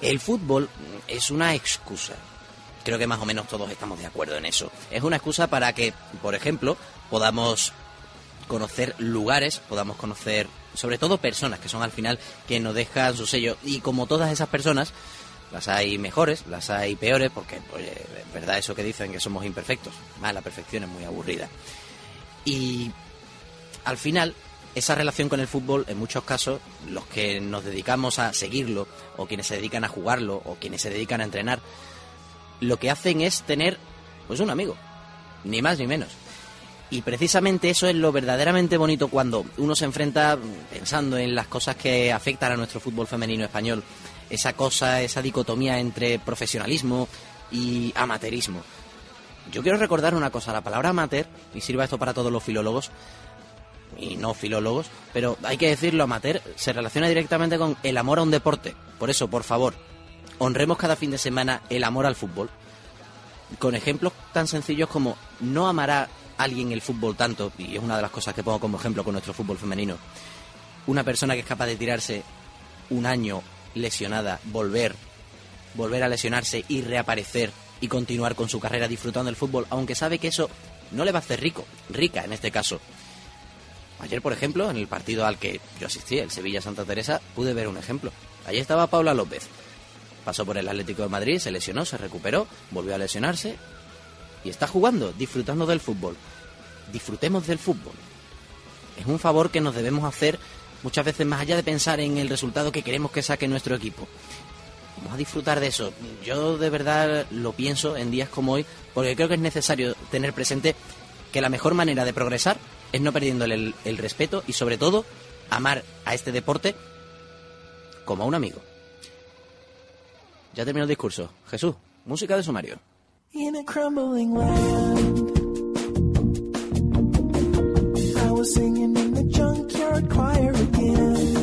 El fútbol es una excusa. Creo que más o menos todos estamos de acuerdo en eso. Es una excusa para que, por ejemplo, podamos conocer lugares, podamos conocer sobre todo personas que son al final que nos dejan su sello. Y como todas esas personas, las hay mejores, las hay peores, porque oye, es verdad eso que dicen que somos imperfectos. Más la perfección es muy aburrida. Y al final, esa relación con el fútbol, en muchos casos, los que nos dedicamos a seguirlo, o quienes se dedican a jugarlo, o quienes se dedican a entrenar, lo que hacen es tener, pues, un amigo, ni más ni menos. Y precisamente eso es lo verdaderamente bonito cuando uno se enfrenta pensando en las cosas que afectan a nuestro fútbol femenino español. Esa cosa, esa dicotomía entre profesionalismo y amateurismo. Yo quiero recordar una cosa, la palabra amateur, y sirva esto para todos los filólogos y no filólogos, pero hay que decirlo, amateur se relaciona directamente con el amor a un deporte. Por eso, por favor, honremos cada fin de semana el amor al fútbol, con ejemplos tan sencillos como no amará alguien el fútbol tanto, y es una de las cosas que pongo como ejemplo con nuestro fútbol femenino, una persona que es capaz de tirarse un año lesionada, volver a lesionarse y reaparecer y continuar con su carrera disfrutando del fútbol, aunque sabe que eso no le va a hacer rica en este caso. Ayer, por ejemplo, en el partido al que yo asistí, el Sevilla-Santa Teresa, pude ver un ejemplo. Allí estaba Paula López. Pasó por el Atlético de Madrid, se lesionó, se recuperó, volvió a lesionarse y está jugando, disfrutando del fútbol. Disfrutemos del fútbol. Es un favor que nos debemos hacer muchas veces más allá de pensar en el resultado que queremos que saque nuestro equipo. Vamos a disfrutar de eso. Yo de verdad lo pienso en días como hoy, porque creo que es necesario tener presente que la mejor manera de progresar es no perdiéndole el respeto y sobre todo amar a este deporte como a un amigo. Ya terminó el discurso. Jesús, música de sumario. In a crumbling land, I was singing in the junkyard choir again,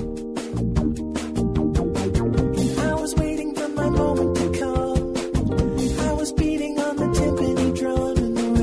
and I was waiting for my moment to come. I was beating on the timpani drum in the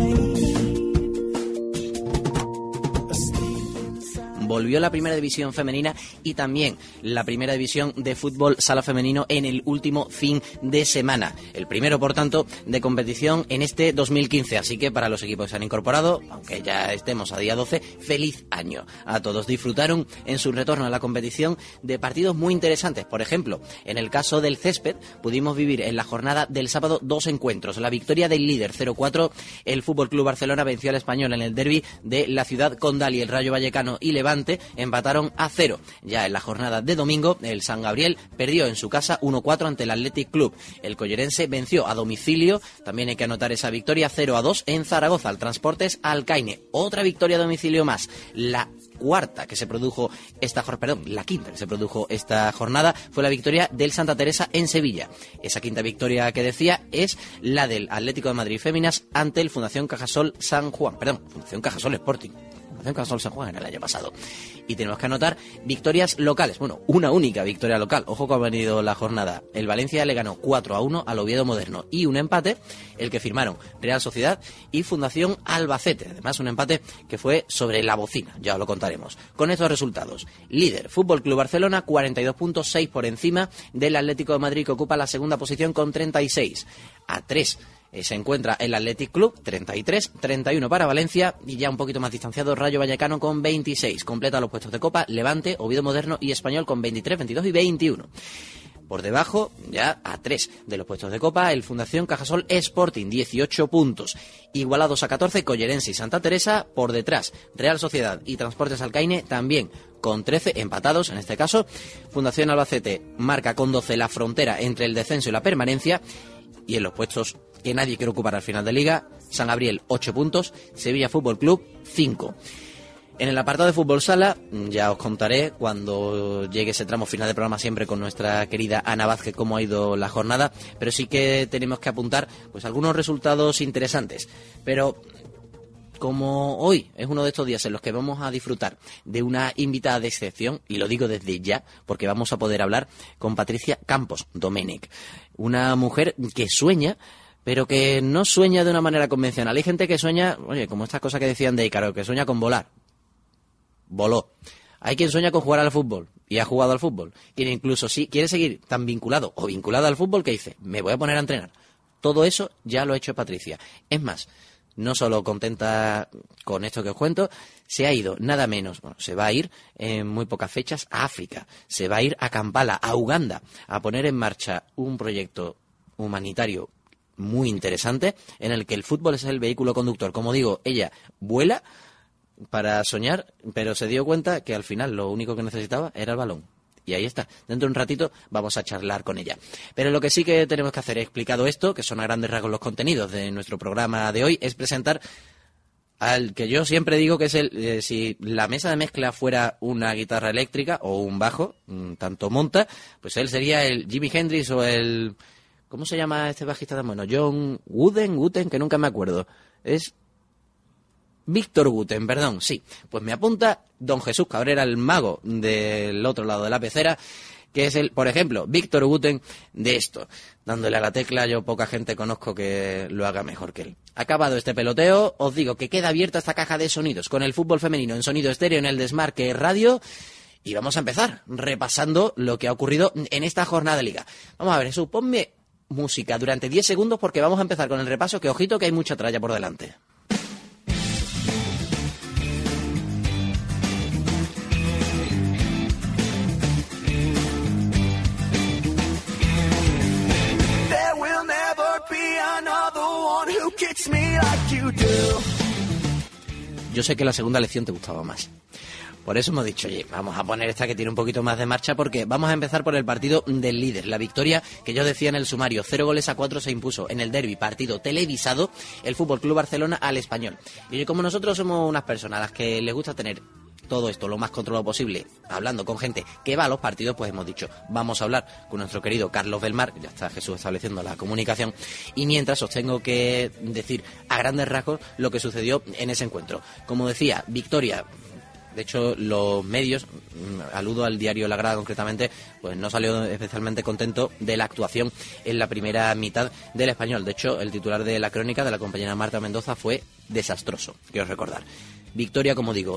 rain, asleep inside. Volvió la primera división femenina y también la primera división de fútbol sala femenino en el último fin de semana. El primero, por tanto, de competición en este 2015. Así que para los equipos que se han incorporado, aunque ya estemos a día 12, feliz año a todos. Disfrutaron en su retorno a la competición de partidos muy interesantes. Por ejemplo, en el caso del césped, pudimos vivir en la jornada del sábado 2 encuentros. La victoria del líder 0-4, el FC Barcelona venció al Español en el derbi de la ciudad condal y el Rayo Vallecano y Levante empataron a 0. Ya en la jornada de domingo, el San Gabriel perdió en su casa 1-4 ante el Athletic Club. El collerense venció a domicilio, también hay que anotar esa victoria, 0-2 en Zaragoza, al Transportes Alcaine. Otra victoria a domicilio más, la quinta que se produjo esta jornada fue la victoria del Santa Teresa en Sevilla. Esa quinta victoria que decía es la del Atlético de Madrid Féminas ante el Fundación Cajasol Sporting. Cajasol San Juan en el año pasado. Y tenemos que anotar victorias locales. Bueno, una única victoria local. Ojo que ha venido la jornada. El Valencia le ganó 4-1 al Oviedo Moderno. Y un empate, el que firmaron Real Sociedad y Fundación Albacete. Además, un empate que fue sobre la bocina. Ya os lo contaremos. Con estos resultados. Líder, FC Barcelona, 42 puntos, 6 por encima del Atlético de Madrid, que ocupa la segunda posición con 36. A 3 se encuentra el Athletic Club, 33, 31 para Valencia y ya un poquito más distanciado Rayo Vallecano con 26. Completa los puestos de Copa Levante, Oviedo Moderno y Español con 23, 22 y 21. Por debajo, ya a 3 de los puestos de Copa, el Fundación Cajasol Sporting, 18 puntos. Igualados a 14, Collerense y Santa Teresa. Por detrás, Real Sociedad y Transportes Alcaine también con 13 empatados. En este caso, Fundación Albacete marca con 12 la frontera entre el descenso y la permanencia. Y en los puestos que nadie quiere ocupar al final de Liga, San Gabriel 8 puntos, Sevilla Fútbol Club 5. En el apartado de fútbol sala, ya os contaré cuando llegue ese tramo final de programa siempre con nuestra querida Ana Vázquez cómo ha ido la jornada, pero sí que tenemos que apuntar pues algunos resultados interesantes. Pero como hoy es uno de estos días en los que vamos a disfrutar de una invitada de excepción, y lo digo desde ya porque vamos a poder hablar con Patricia Campos Domènech, una mujer que sueña, pero que no sueña de una manera convencional. Hay gente que sueña, oye, como estas cosas que decían de Ícaro, que sueña con volar. Voló. Hay quien sueña con jugar al fútbol y ha jugado al fútbol. Quiere incluso, si quiere seguir tan vinculado o vinculada al fútbol, que dice, me voy a poner a entrenar. Todo eso ya lo ha hecho Patricia. Es más, no solo contenta con esto que os cuento, se ha ido nada menos, bueno, se va a ir en muy pocas fechas a África, se va a ir a Kampala, a Uganda, a poner en marcha un proyecto humanitario muy interesante en el que el fútbol es el vehículo conductor. Como digo, ella vuela para soñar, pero se dio cuenta que al final lo único que necesitaba era el balón. Y ahí está. Dentro de un ratito vamos a charlar con ella. Pero lo que sí que tenemos que hacer, explicado esto, que son a grandes rasgos los contenidos de nuestro programa de hoy, es presentar al que yo siempre digo que es el... si la mesa de mezcla fuera una guitarra eléctrica o un bajo, tanto monta, pues él sería el Jimi Hendrix o el... ¿Cómo se llama este bajista tan bueno? John Wooten, que nunca me acuerdo. Es... Víctor Guten, perdón, sí. Pues me apunta don Jesús Cabrera, el mago del otro lado de la pecera, que es el, por ejemplo, Víctor Guten de esto. Dándole a la tecla, yo poca gente conozco que lo haga mejor que él. Acabado este peloteo, os digo que queda abierta esta caja de sonidos con el fútbol femenino en sonido estéreo en el Desmarque Radio. Y vamos a empezar repasando lo que ha ocurrido en esta jornada de liga. Vamos a ver, Jesús, ponme música durante 10 segundos porque vamos a empezar con el repaso, que ojito que hay mucha tralla por delante. Yo sé que la segunda lección te gustaba más. Por eso hemos dicho, oye, vamos a poner esta que tiene un poquito más de marcha, porque vamos a empezar por el partido del líder. La victoria que yo decía en el sumario, 0-4 se impuso en el derbi, partido televisado, el Fútbol Club Barcelona al Español. Y como nosotros somos unas personas a las que les gusta tener todo esto lo más controlado posible, hablando con gente que va a los partidos, pues hemos dicho, vamos a hablar con nuestro querido Carlos Belmar, ya está Jesús estableciendo la comunicación, y mientras os tengo que decir a grandes rasgos lo que sucedió en ese encuentro. Como decía, victoria. De hecho, los medios, aludo al diario La Grada concretamente, pues no salió especialmente contento de la actuación en la primera mitad del Español. De hecho, el titular de la crónica de la compañera Marta Mendoza fue desastroso, quiero recordar. Victoria, como digo,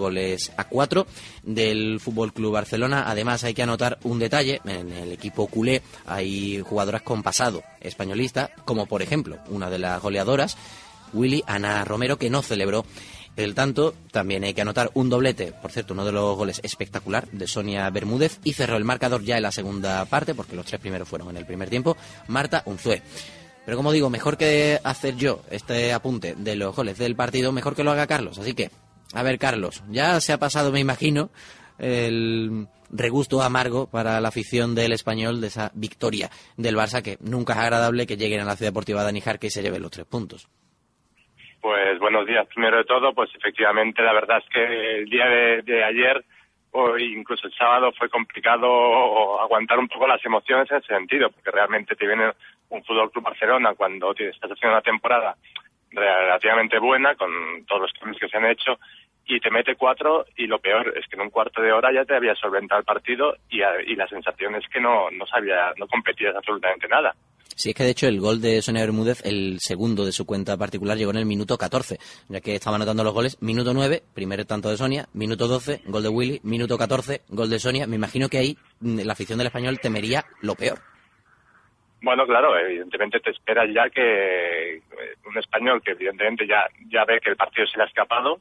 0-4 del Fútbol Club Barcelona. Además, hay que anotar un detalle: en el equipo culé hay jugadoras con pasado españolista, como por ejemplo una de las goleadoras, Willy Ana Romero, que no celebró el tanto. También hay que anotar un doblete, por cierto, uno de los goles espectacular de Sonia Bermúdez, y cerró el marcador ya en la segunda parte, porque los 3 primeros fueron en el primer tiempo, Marta Unzué. Pero como digo, mejor que hacer yo este apunte de los goles del partido, mejor que lo haga Carlos. Así que, a ver, Carlos, ya se ha pasado, me imagino, el regusto amargo para la afición del Español de esa victoria del Barça, que nunca es agradable que lleguen a la Ciudad Deportiva de Níjar y se lleven los 3 puntos. Pues buenos días. Primero de todo, pues efectivamente, la verdad es que el día de ayer, o incluso el sábado, fue complicado aguantar un poco las emociones en ese sentido, porque realmente te viene un Fútbol Club Barcelona cuando estás haciendo una temporada relativamente buena, con todos los cambios que se han hecho, y te mete 4, y lo peor es que en un cuarto de hora ya te había solventado el partido, y la sensación es que no competías absolutamente nada. Sí, es que de hecho el gol de Sonia Bermúdez, el segundo de su cuenta particular, llegó en el minuto 14, ya que estaba anotando los goles. Minuto 9, primer tanto de Sonia, minuto 12, gol de Willy, minuto 14, gol de Sonia. Me imagino que ahí la afición del Español temería lo peor. Bueno, claro, evidentemente te esperas ya que un español que evidentemente ya ve que el partido se le ha escapado,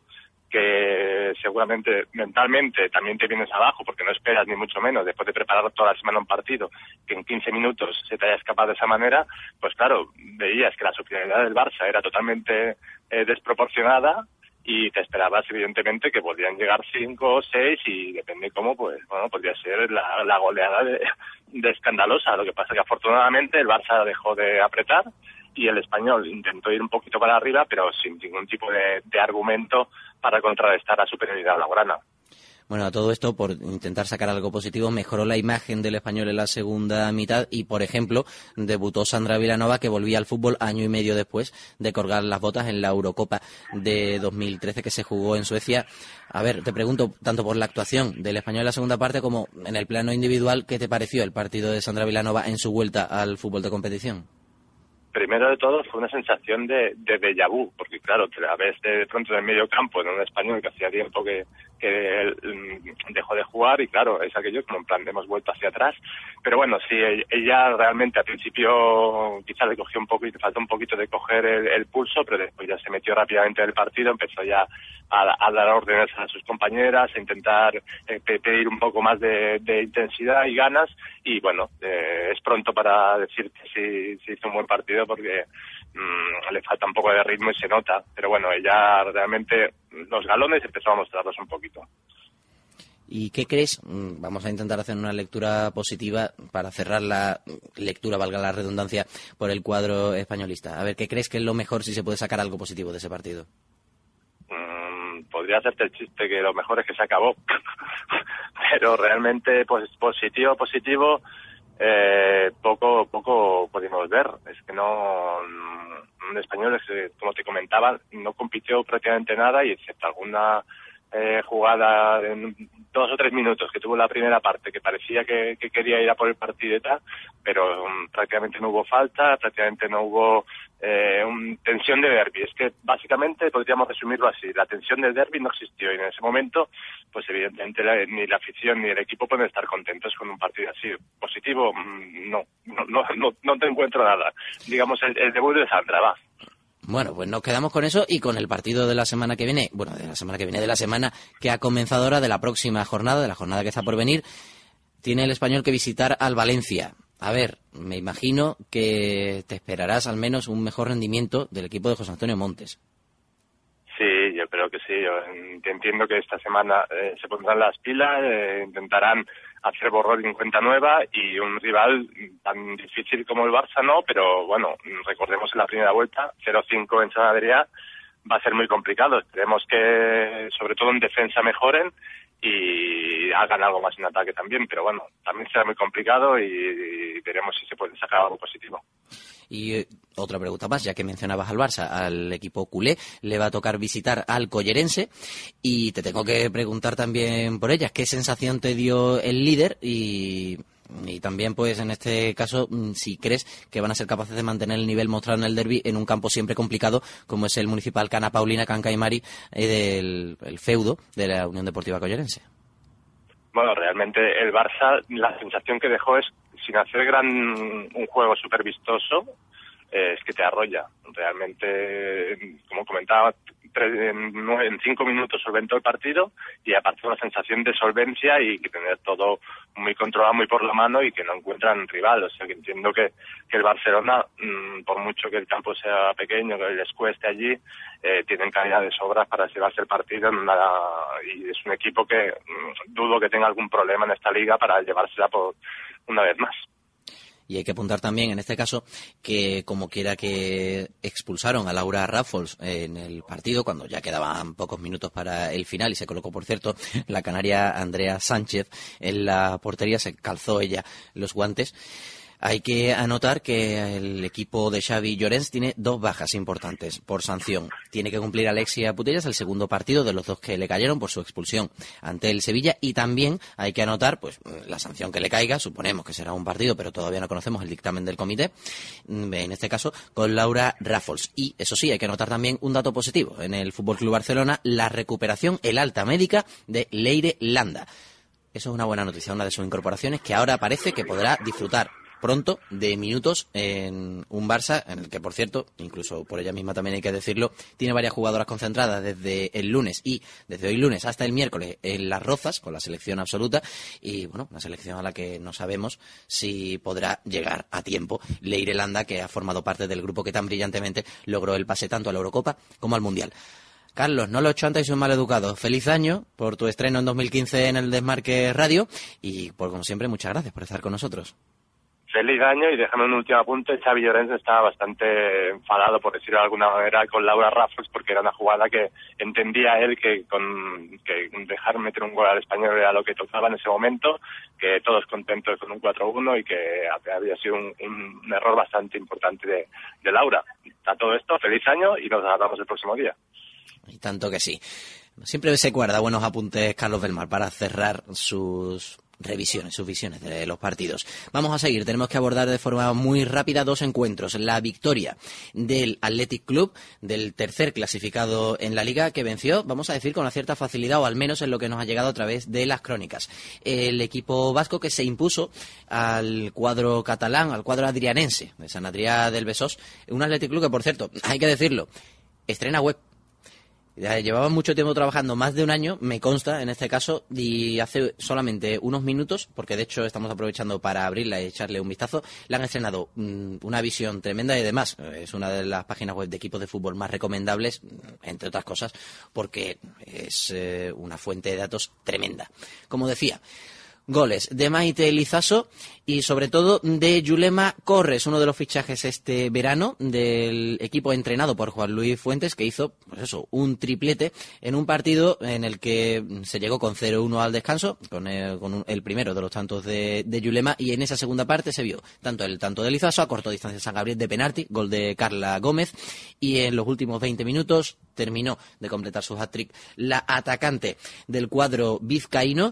que seguramente mentalmente también te vienes abajo porque no esperas ni mucho menos, después de preparar toda la semana un partido, que en 15 minutos se te haya escapado de esa manera, pues claro, veías que la superioridad del Barça era totalmente desproporcionada, y te esperabas evidentemente que podían llegar 5 o 6 y depende cómo, pues bueno, podría ser la goleada de escandalosa. Lo que pasa es que afortunadamente el Barça dejó de apretar y el Español intentó ir un poquito para arriba, pero sin ningún tipo de argumento para contrarrestar la superioridad blaugrana. Bueno, a todo esto, por intentar sacar algo positivo, mejoró la imagen del Español en la segunda mitad y, por ejemplo, debutó Sandra Vilanova, que volvía al fútbol año y medio después de colgar las botas en la Eurocopa de 2013 que se jugó en Suecia. A ver, te pregunto, tanto por la actuación del Español en la segunda parte como en el plano individual, ¿qué te pareció el partido de Sandra Vilanova en su vuelta al fútbol de competición? Primero de todo fue una sensación de déjà vu, porque claro, te la ves de pronto en el medio campo, en un Español que hacía tiempo que que él dejó de jugar y claro, es aquello como en plan hemos vuelto hacia atrás. Pero bueno, sí, ella realmente al principio quizá le cogió un poco y le faltó un poquito de coger el pulso, pero después ya se metió rápidamente en el partido, empezó ya a dar órdenes a sus compañeras, a intentar pedir un poco más de intensidad y ganas, y bueno, es pronto para decir que sí hizo un buen partido porque le falta un poco de ritmo y se nota, pero bueno, ella realmente los galones empezó a mostrarlos un poquito. ¿Y qué crees? Vamos a intentar hacer una lectura positiva para cerrar la lectura, valga la redundancia, por el cuadro españolista. A ver, ¿qué crees que es lo mejor si se puede sacar algo positivo de ese partido? Podría hacerte el chiste que lo mejor es que se acabó, pero realmente pues positivo, poco pudimos ver. Es que no, un español, como te comentaba, no compitió prácticamente nada y excepto alguna jugada en 2 o 3 minutos que tuvo la primera parte que parecía que quería ir a por el partido y tal, pero prácticamente no hubo falta, prácticamente no hubo tensión de derbi. Es que básicamente podríamos resumirlo así: la tensión del derbi no existió y en ese momento pues evidentemente ni la afición ni el equipo pueden estar contentos con un partido así. Positivo, no te encuentro nada. Digamos el debut de Sandra, va. Bueno, pues nos quedamos con eso y con el partido de la semana que viene, de la semana que ha comenzado ahora, de la próxima jornada, de la jornada que está por venir. Tiene el Español que visitar al Valencia. A ver, me imagino que te esperarás al menos un mejor rendimiento del equipo de José Antonio Montes. Sí, yo creo que sí. Yo entiendo que esta semana se pondrán las pilas, intentarán hacer borrón y cuenta nueva, y un rival tan difícil como el Barça no, pero bueno, recordemos en la primera vuelta, 0-5 en San Adrià, va a ser muy complicado. Esperemos que sobre todo en defensa mejoren y hagan algo más en ataque también, pero bueno, también será muy complicado y veremos si se puede sacar algo positivo. Y otra pregunta más, ya que mencionabas al Barça, al equipo culé le va a tocar visitar al Collerense, y te tengo que preguntar también por ellas, ¿qué sensación te dio el líder? Y también, pues, en este caso, si crees que van a ser capaces de mantener el nivel mostrado en el derbi en un campo siempre complicado como es el Municipal Cana Paulina, Canca y Mari, del el feudo de la Unión Deportiva Collerense. Bueno, realmente el Barça, la sensación que dejó es, sin hacer un juego súper vistoso, es que te arrolla. Realmente, como comentaba, en 5 minutos solventó el partido, y aparte una sensación de solvencia y que tener todo muy controlado, muy por la mano, y que no encuentran rival. O sea que entiendo que el Barcelona, por mucho que el campo sea pequeño, que les cueste allí, tienen calidad de sobras para llevarse el partido y es un equipo que dudo que tenga algún problema en esta liga para llevársela por una vez más. Y hay que apuntar también, en este caso, que como quiera que expulsaron a Laura Raffles en el partido, cuando ya quedaban pocos minutos para el final, y se colocó, por cierto, la canaria Andrea Sánchez en la portería, se calzó ella los guantes. Hay que anotar que el equipo de Xavi Llorens tiene 2 bajas importantes por sanción. Tiene que cumplir Alexia Putellas el segundo partido de los 2 que le cayeron por su expulsión ante el Sevilla, y también hay que anotar pues la sanción que le caiga, suponemos que será un partido, pero todavía no conocemos el dictamen del comité, en este caso con Laura Raffles. Y eso sí, hay que anotar también un dato positivo en el FC Barcelona: la recuperación, el alta médica de Leire Landa. Eso es una buena noticia, una de sus incorporaciones que ahora parece que podrá disfrutar pronto de minutos en un Barça en el que, por cierto, incluso por ella misma también hay que decirlo, tiene varias jugadoras concentradas desde el lunes y desde hoy lunes hasta el miércoles en Las Rozas con la selección absoluta, y bueno, una selección a la que no sabemos si podrá llegar a tiempo Leire Landa, que ha formado parte del grupo que tan brillantemente logró el pase tanto a la Eurocopa como al Mundial. Carlos, no lo he hecho antes y soy un mal educado. Feliz año por tu estreno en 2015 en el Desmarque Radio, y como siempre, muchas gracias por estar con nosotros. Feliz año, y déjame un último apunte. Xavi Llorens estaba bastante enfadado, por decirlo de alguna manera, con Laura Raffles, porque era una jugada que entendía él que dejar meter un gol al Español era lo que tocaba en ese momento, que todos contentos con un 4-1 y que había sido un error bastante importante de Laura. A todo esto, feliz año y nos hablamos el próximo día. Y tanto que sí. Siempre se guarda buenos apuntes Carlos Belmar para cerrar sus sus visiones de los partidos. Vamos a seguir, tenemos que abordar de forma muy rápida 2 encuentros. La victoria del Athletic Club, del tercer clasificado en la Liga, que venció, vamos a decir, con una cierta facilidad, o al menos en lo que nos ha llegado a través de las crónicas. El equipo vasco que se impuso al cuadro catalán, al cuadro adrianense de San Adrià del Besós, un Athletic Club que, por cierto, hay que decirlo, estrena web. Llevaban mucho tiempo trabajando, más de un año, me consta en este caso, y hace solamente unos minutos, porque de hecho estamos aprovechando para abrirla y echarle un vistazo, le han estrenado una visión tremenda y además es una de las páginas web de equipos de fútbol más recomendables, entre otras cosas, porque es una fuente de datos tremenda. Como decía, goles de Maite Lizaso y sobre todo de Yulema Corres, uno de los fichajes este verano del equipo entrenado por Juan Luis Fuentes, que hizo un triplete en un partido en el que se llegó con 0-1 al descanso, con el primero de los tantos de Yulema, y en esa segunda parte se vio tanto de Lizaso a corto distancia San Gabriel de penalti, gol de Carla Gómez, y en los últimos 20 minutos terminó de completar su hat-trick la atacante del cuadro vizcaíno.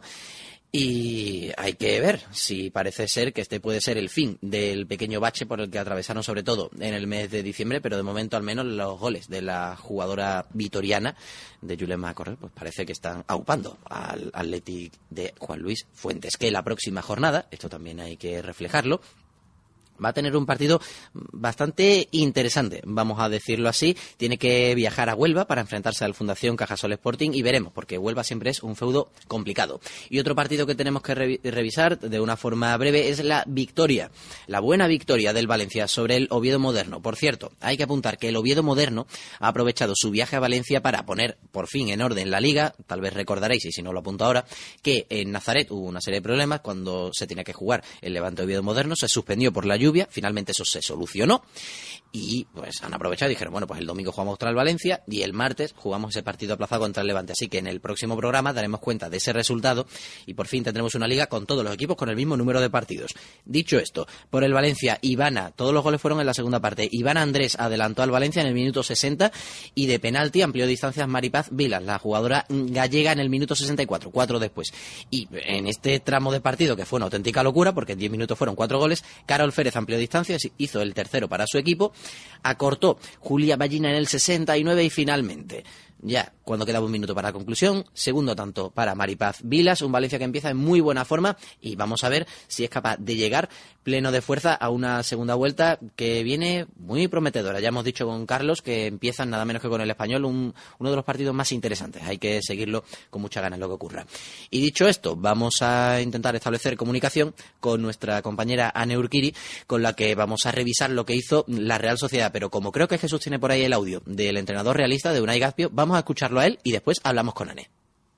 Y hay que ver si parece ser que este puede ser el fin del pequeño bache por el que atravesaron sobre todo en el mes de diciembre, pero de momento al menos los goles de la jugadora vitoriana de Yulema Correr pues parece que están aupando al Athletic de Juan Luis Fuentes, que la próxima jornada, esto también hay que reflejarlo, va a tener un partido bastante interesante, vamos a decirlo así. Tiene que viajar a Huelva para enfrentarse al Fundación Cajasol Sporting y veremos, porque Huelva siempre es un feudo complicado. Y otro partido que tenemos que revisar de una forma breve es la buena victoria del Valencia sobre el Oviedo Moderno. Por cierto, hay que apuntar que el Oviedo Moderno ha aprovechado su viaje a Valencia para poner por fin en orden la Liga. Tal vez recordaréis, y si no lo apunto ahora, que en Nazaret hubo una serie de problemas cuando se tenía que jugar el Levante Oviedo Moderno, se suspendió por la lluvia, finalmente eso se solucionó y pues han aprovechado y dijeron, bueno, pues el domingo jugamos contra el Valencia y el martes jugamos ese partido aplazado contra el Levante, así que en el próximo programa daremos cuenta de ese resultado y por fin tendremos una liga con todos los equipos con el mismo número de partidos. Dicho esto, por el Valencia, Ivana, todos los goles fueron en la segunda parte. Ivana Andrés adelantó al Valencia en el minuto 60 y de penalti amplió distancias Maripaz Vilas, la jugadora gallega, en el minuto 64, 4 después. Y en este tramo de partido, que fue una auténtica locura, porque en 10 minutos fueron 4 goles, Carol Férez amplió distancias, hizo el tercero para su equipo, acortó Julia Ballina en el 69 y finalmente, ya cuando quedaba un minuto para la conclusión, segundo tanto para Maripaz Vilas, un Valencia que empieza en muy buena forma y vamos a ver si es capaz de llegar pleno de fuerza a una segunda vuelta que viene muy prometedora. Ya hemos dicho con Carlos que empiezan nada menos que con el Español, uno de los partidos más interesantes. Hay que seguirlo con mucha ganas lo que ocurra. Y dicho esto, vamos a intentar establecer comunicación con nuestra compañera Ane Urquiri, con la que vamos a revisar lo que hizo la Real Sociedad. Pero como creo que Jesús tiene por ahí el audio del entrenador realista, de Unai Gazpio, vamos a escucharlo a él y después hablamos con Ane.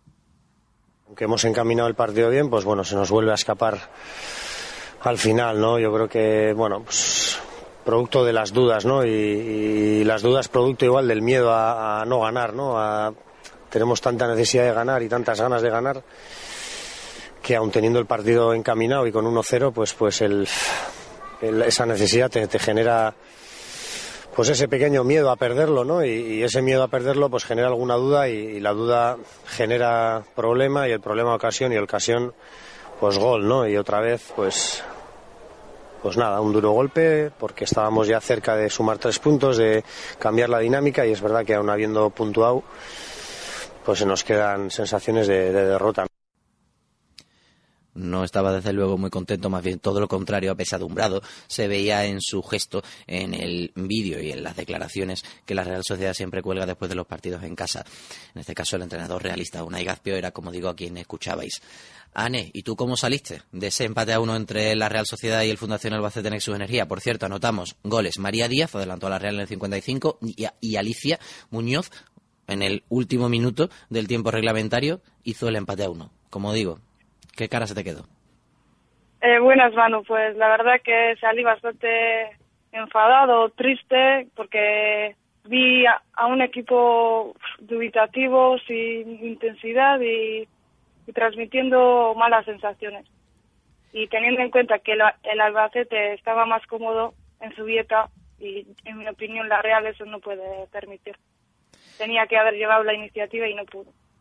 Aunque hemos encaminado el partido bien, pues bueno, se nos vuelve a escapar al final, ¿no? Yo creo que, bueno, pues producto de las dudas, ¿no? Y las dudas producto igual del miedo a no ganar, ¿no? Tenemos tanta necesidad de ganar y tantas ganas de ganar que aun teniendo el partido encaminado y con 1-0, pues esa necesidad te genera pues ese pequeño miedo a perderlo, ¿no? Y ese miedo a perderlo pues genera alguna duda y la duda genera problema y el problema ocasión y ocasión pues gol, ¿no? Y otra vez pues nada, un duro golpe porque estábamos ya cerca de sumar 3 puntos, de cambiar la dinámica y es verdad que aún habiendo puntuado pues se nos quedan sensaciones de derrota. No estaba desde luego muy contento, más bien todo lo contrario, apesadumbrado. Se veía en su gesto, en el vídeo y en las declaraciones que la Real Sociedad siempre cuelga después de los partidos en casa. En este caso el entrenador realista, Unai Gazpio, era, como digo, a quien escuchabais. Ane, ¿y tú cómo saliste de ese empate a 1 entre la Real Sociedad y el Fundación Albacete Nexus Energía? Por cierto, anotamos goles. María Díaz adelantó a la Real en el 55 y Alicia Muñoz, en el último minuto del tiempo reglamentario, hizo el empate a 1. Como digo, ¿qué cara se te quedó? Buenas, Manu. Pues la verdad que salí bastante enfadado, triste, porque vi a un equipo dubitativo, sin intensidad y transmitiendo malas sensaciones. Y teniendo en cuenta que el Albacete estaba más cómodo en su dieta, y en mi opinión la Real eso no puede permitir. Tenía que haber llevado la iniciativa y no pudo.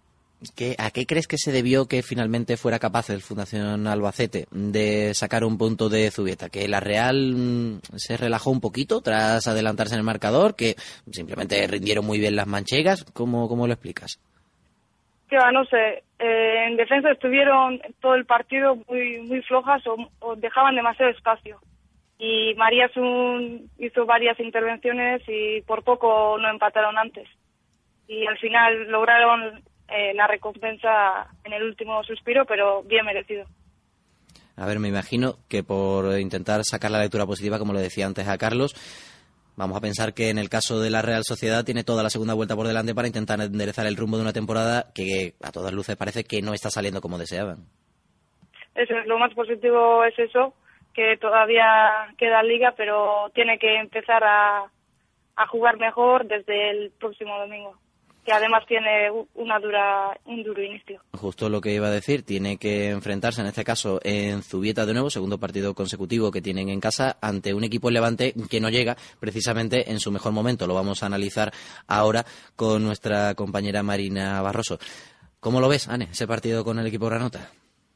¿A qué crees que se debió que finalmente fuera capaz el Fundación Albacete de sacar un punto de Zubieta? ¿Que la Real se relajó un poquito tras adelantarse en el marcador? ¿Que simplemente rindieron muy bien las manchegas? ¿Cómo lo explicas? Que va, no sé, en defensa estuvieron todo el partido muy flojas o dejaban demasiado espacio. Y María hizo varias intervenciones y por poco no empataron antes. Y al final lograron la recompensa en el último suspiro, pero bien merecido. A ver, me imagino que por intentar sacar la lectura positiva, como le decía antes a Carlos, vamos a pensar que en el caso de la Real Sociedad tiene toda la segunda vuelta por delante para intentar enderezar el rumbo de una temporada que a todas luces parece que no está saliendo como deseaban. Eso es, lo más positivo es eso, que todavía queda liga, pero tiene que empezar a jugar mejor desde el próximo domingo, que además tiene un duro inicio. Justo lo que iba a decir, tiene que enfrentarse en este caso en Zubieta de nuevo, segundo partido consecutivo que tienen en casa, ante un equipo Levante que no llega precisamente en su mejor momento. Lo vamos a analizar ahora con nuestra compañera Marina Barroso. ¿Cómo lo ves, Ane, ese partido con el equipo granota?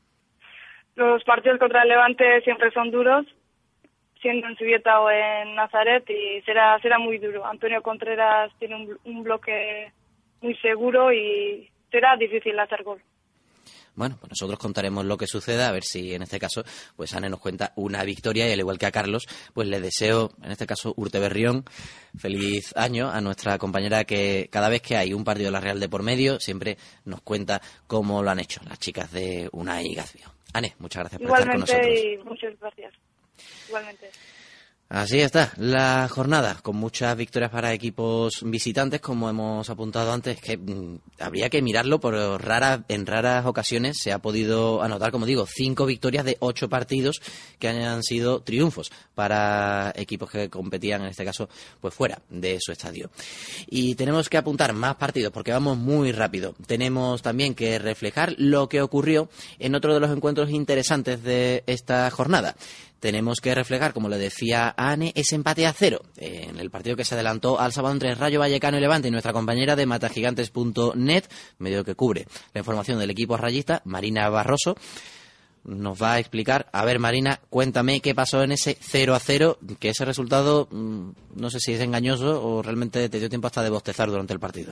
Los partidos contra el Levante siempre son duros, siendo en Zubieta o en Nazaret, y será muy duro. Antonio Contreras tiene un bloque muy seguro y será difícil hacer gol. Bueno, pues nosotros contaremos lo que suceda, a ver si en este caso pues Ane nos cuenta una victoria, y al igual que a Carlos, pues le deseo, en este caso Urteberrión, feliz año a nuestra compañera, que cada vez que hay un partido de la Real de por medio siempre nos cuenta cómo lo han hecho las chicas de Unai Gazbio. Ane, muchas gracias por estar con nosotros. Igualmente, y muchas gracias. Igualmente. Así está la jornada, con muchas victorias para equipos visitantes, como hemos apuntado antes, que habría que mirarlo, por en raras ocasiones se ha podido anotar, como digo, 5 victorias de 8 partidos que hayan sido triunfos para equipos que competían, en este caso, pues fuera de su estadio. Y tenemos que apuntar más partidos porque vamos muy rápido. Tenemos también que reflejar lo que ocurrió en otro de los encuentros interesantes de esta jornada. Tenemos que reflejar, como le decía a Ane, ese empate a 0 en el partido que se adelantó al sábado entre Rayo Vallecano y Levante. Y nuestra compañera de matagigantes.net, medio que cubre la información del equipo rayista, Marina Barroso, nos va a explicar. A ver, Marina, cuéntame qué pasó en ese 0-0, que ese resultado, no sé si es engañoso o realmente te dio tiempo hasta de bostezar durante el partido.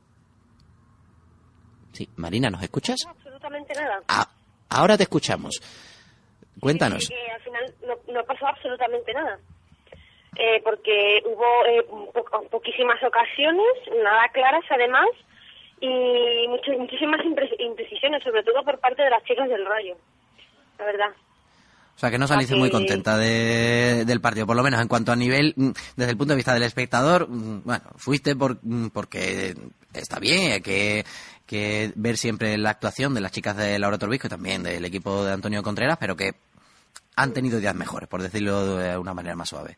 Sí, Marina, ¿nos escuchas? No, absolutamente nada. Ahora te escuchamos. Cuéntanos. Sí, al final no pasó absolutamente nada. Porque hubo poquísimas ocasiones, nada claras además, y muchísimas imprecisiones, sobre todo por parte de las chicas del Rayo, la verdad. O sea, que no saliste muy contenta del partido, por lo menos en cuanto a nivel, desde el punto de vista del espectador. Bueno, fuiste porque está bien, hay que ver siempre la actuación de las chicas de Laura Torbisco y también del equipo de Antonio Contreras, pero que han tenido días mejores, por decirlo de una manera más suave.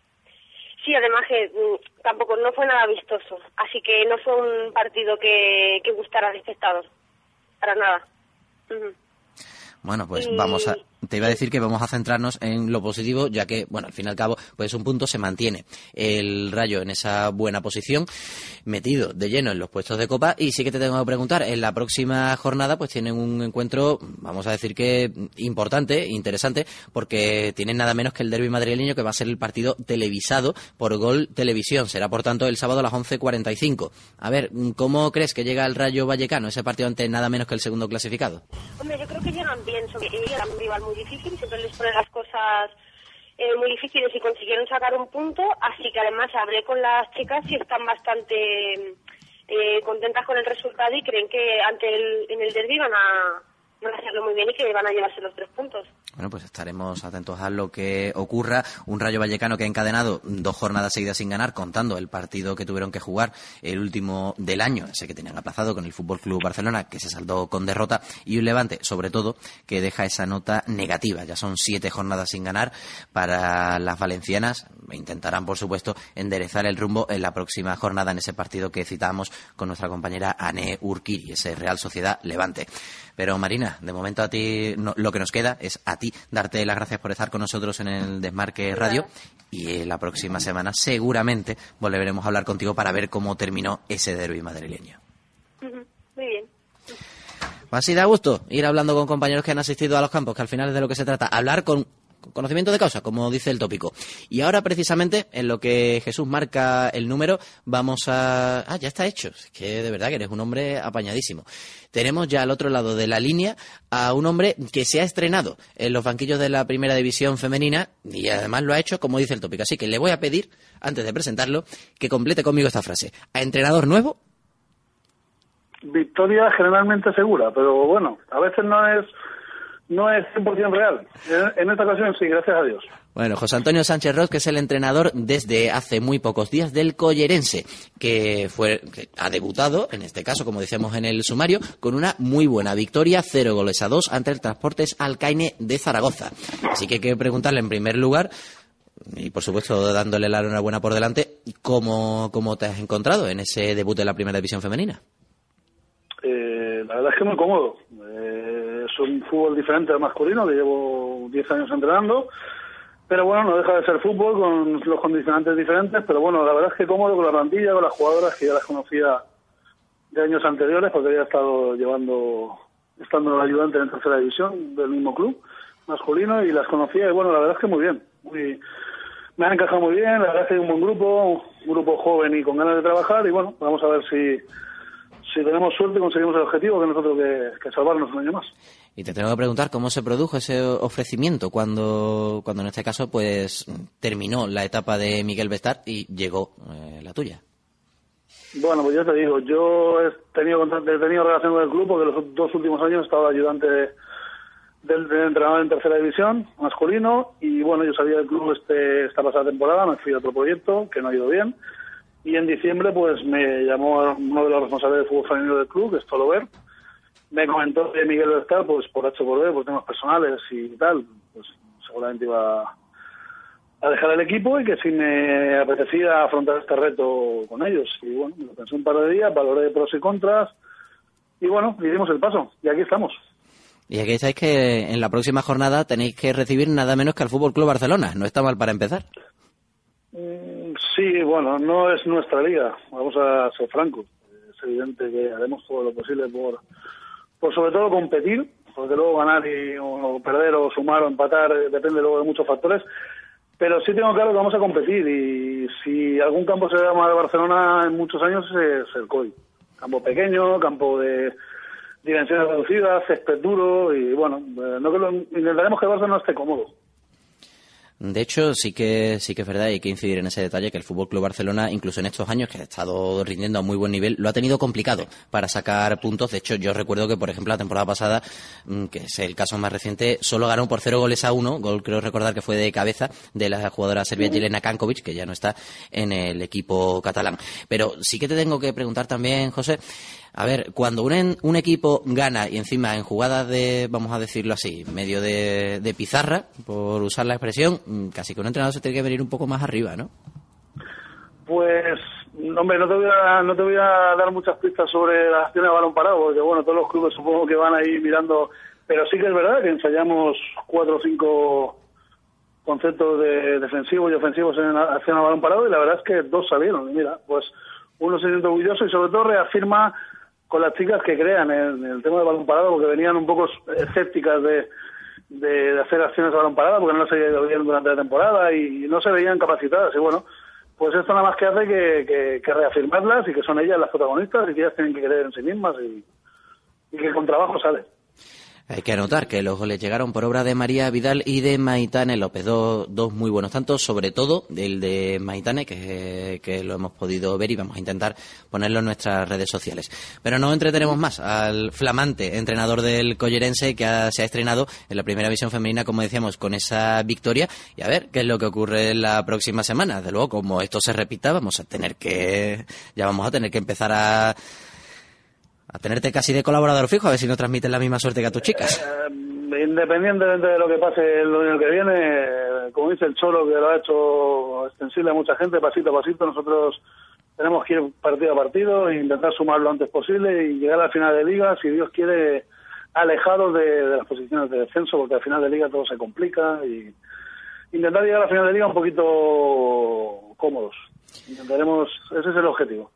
Sí, además que tampoco no fue nada vistoso, así que no fue un partido que gustara al espectador, para nada. Uh-huh. Bueno, pues te iba a decir que vamos a centrarnos en lo positivo, ya que, bueno, al fin y al cabo, pues un punto se mantiene el Rayo en esa buena posición, metido de lleno en los puestos de Copa. Y sí que te tengo que preguntar, en la próxima jornada pues tienen un encuentro, vamos a decir que importante, interesante, porque tienen nada menos que el derbi madrileño, que va a ser el partido televisado por Gol Televisión. Será, por tanto, el sábado a las 11:45. A ver, ¿cómo crees que llega el Rayo Vallecano, ese partido ante nada menos que el segundo clasificado? Hombre, yo creo que llegan bien, era un rival muy difícil, siempre les ponen las cosas muy difíciles y consiguieron sacar un punto, así que además hablé con las chicas y están bastante contentas con el resultado y creen que en el derbi van a hacerlo muy bien y que van a llevarse los 3 puntos. Bueno, pues estaremos atentos a lo que ocurra. Un Rayo Vallecano que ha encadenado 2 jornadas seguidas sin ganar, contando el partido que tuvieron que jugar, el último del año, ese que tenían aplazado con el Fútbol Club Barcelona, que se saldó con derrota, y un Levante, sobre todo, que deja esa nota negativa. Ya son 7 jornadas sin ganar para las valencianas. Intentarán, por supuesto, enderezar el rumbo en la próxima jornada, en ese partido que citamos con nuestra compañera Ane Urquiri, ese Real Sociedad Levante. Pero, Marina, de momento a ti lo que nos queda es a ti darte las gracias por estar con nosotros en el Desmarque Radio, y la próxima semana seguramente volveremos a hablar contigo para ver cómo terminó ese derbi madrileño. Muy bien. Pues así da gusto ir hablando con compañeros que han asistido a los campos, que al final es de lo que se trata, hablar con conocimiento de causa, como dice el tópico. Y ahora, precisamente, en lo que Jesús marca el número, vamos a... Ah, ya está hecho. Es que de verdad que eres un hombre apañadísimo. Tenemos ya al otro lado de la línea a un hombre que se ha estrenado en los banquillos de la Primera División Femenina y además lo ha hecho como dice el tópico. Así que le voy a pedir, antes de presentarlo, que complete conmigo esta frase. ¿A entrenador nuevo? Victoria generalmente segura, pero bueno, a veces no es 100% real. En esta ocasión sí, gracias a Dios. Bueno, José Antonio Sánchez Roz, que es el entrenador desde hace muy pocos días del Collerense, que ha debutado, en este caso, como decíamos en el sumario, con una muy buena victoria, 0-2 ante el Transportes Alcaine de Zaragoza. Así que hay que preguntarle en primer lugar, y por supuesto dándole la enhorabuena por delante, ¿cómo te has encontrado en ese debut de la Primera División Femenina? La verdad es que muy cómodo. Es un fútbol diferente al masculino, que llevo 10 años entrenando, pero bueno, no deja de ser fútbol con los condicionantes diferentes, pero bueno, la verdad es que cómodo con la plantilla, con las jugadoras que ya las conocía de años anteriores, porque había estado estando en ayudante en tercera división del mismo club masculino y las conocía y bueno, la verdad es que muy bien. Me han encajado muy bien, la verdad es que hay un buen grupo, un grupo joven y con ganas de trabajar y bueno, vamos a ver si tenemos suerte y conseguimos el objetivo, que nosotros que salvarnos un año más. Y te tengo que preguntar cómo se produjo ese ofrecimiento cuando en este caso pues terminó la etapa de Miguel Bestart y llegó la tuya. Bueno, pues ya te digo, yo he tenido relación con el club porque los 2 últimos años he estado ayudante del entrenador en tercera división masculino y bueno, yo salí del club esta pasada temporada, me fui a otro proyecto que no ha ido bien. Y en diciembre pues me llamó uno de los responsables del fútbol femenino del club, que es Tolover. Me comentó que Miguel Bestart, pues por H por B, por temas personales y tal, pues seguramente iba a dejar el equipo y que si me apetecía afrontar este reto con ellos. Y bueno, me lo pensé un par de días, valoré pros y contras y bueno, dimos el paso y aquí estamos. Y aquí estáis que en la próxima jornada tenéis que recibir nada menos que al Fútbol Club Barcelona. No está mal para empezar. Sí, bueno, no es nuestra liga, vamos a ser francos. Es evidente que haremos todo lo posible por sobre todo competir, porque luego ganar o perder o sumar o empatar depende luego de muchos factores, pero sí tengo claro que vamos a competir y si algún campo se llama de Barcelona en muchos años es el COI. Campo pequeño, campo de dimensiones reducidas, césped duro y bueno, intentaremos que el Barça no esté cómodo. De hecho, sí que es verdad, y hay que incidir en ese detalle, que el Fútbol Club Barcelona, incluso en estos años que ha estado rindiendo a muy buen nivel, lo ha tenido complicado para sacar puntos. De hecho, yo recuerdo que, por ejemplo, la temporada pasada, que es el caso más reciente, solo ganó por 0-1, gol creo recordar que fue de cabeza de la jugadora serbia Jelena Kankovic, que ya no está en el equipo catalán. Pero sí que te tengo que preguntar también, José, a ver, cuando un equipo gana y encima en jugadas de, vamos a decirlo así, medio de pizarra, por usar la expresión, casi que un entrenador se tiene que venir un poco más arriba, ¿no? Pues, hombre, no te voy a dar muchas pistas sobre las acciones de balón parado, porque bueno, todos los clubes supongo que van ahí mirando, pero sí que es verdad que ensayamos 4 o 5 conceptos de defensivos y ofensivos en acción a balón parado y la verdad es que 2 salieron. Y mira, pues uno se siente orgulloso y sobre todo reafirma con las chicas que crean en el tema de balón parado, porque venían un poco escépticas de hacer acciones de balón parado, porque no las había ido bien durante la temporada y no se veían capacitadas. Y bueno, pues esto nada más que hace que reafirmarlas y que son ellas las protagonistas y que ellas tienen que creer en sí mismas y que con trabajo sale. Hay que anotar que los goles llegaron por obra de María Vidal y de Maitane López, dos muy buenos tantos, sobre todo el de Maitane, que lo hemos podido ver y vamos a intentar ponerlo en nuestras redes sociales. Pero no entretenemos más al flamante entrenador del Collerense que se ha estrenado en la Primera División Femenina, como decíamos, con esa victoria, y a ver qué es lo que ocurre la próxima semana. Desde luego, como esto se repita, vamos a tener que empezar a tenerte casi de colaborador fijo, a ver si no transmites la misma suerte que a tus chicas. Independientemente de lo que pase el año que viene, como dice el Cholo, que lo ha hecho extensible a mucha gente, pasito a pasito, nosotros tenemos que ir partido a partido e intentar sumar lo antes posible y llegar al final de liga, si Dios quiere, alejados de las posiciones de descenso, porque al final de liga todo se complica y intentar llegar al final de liga un poquito cómodos. Ese es el objetivo.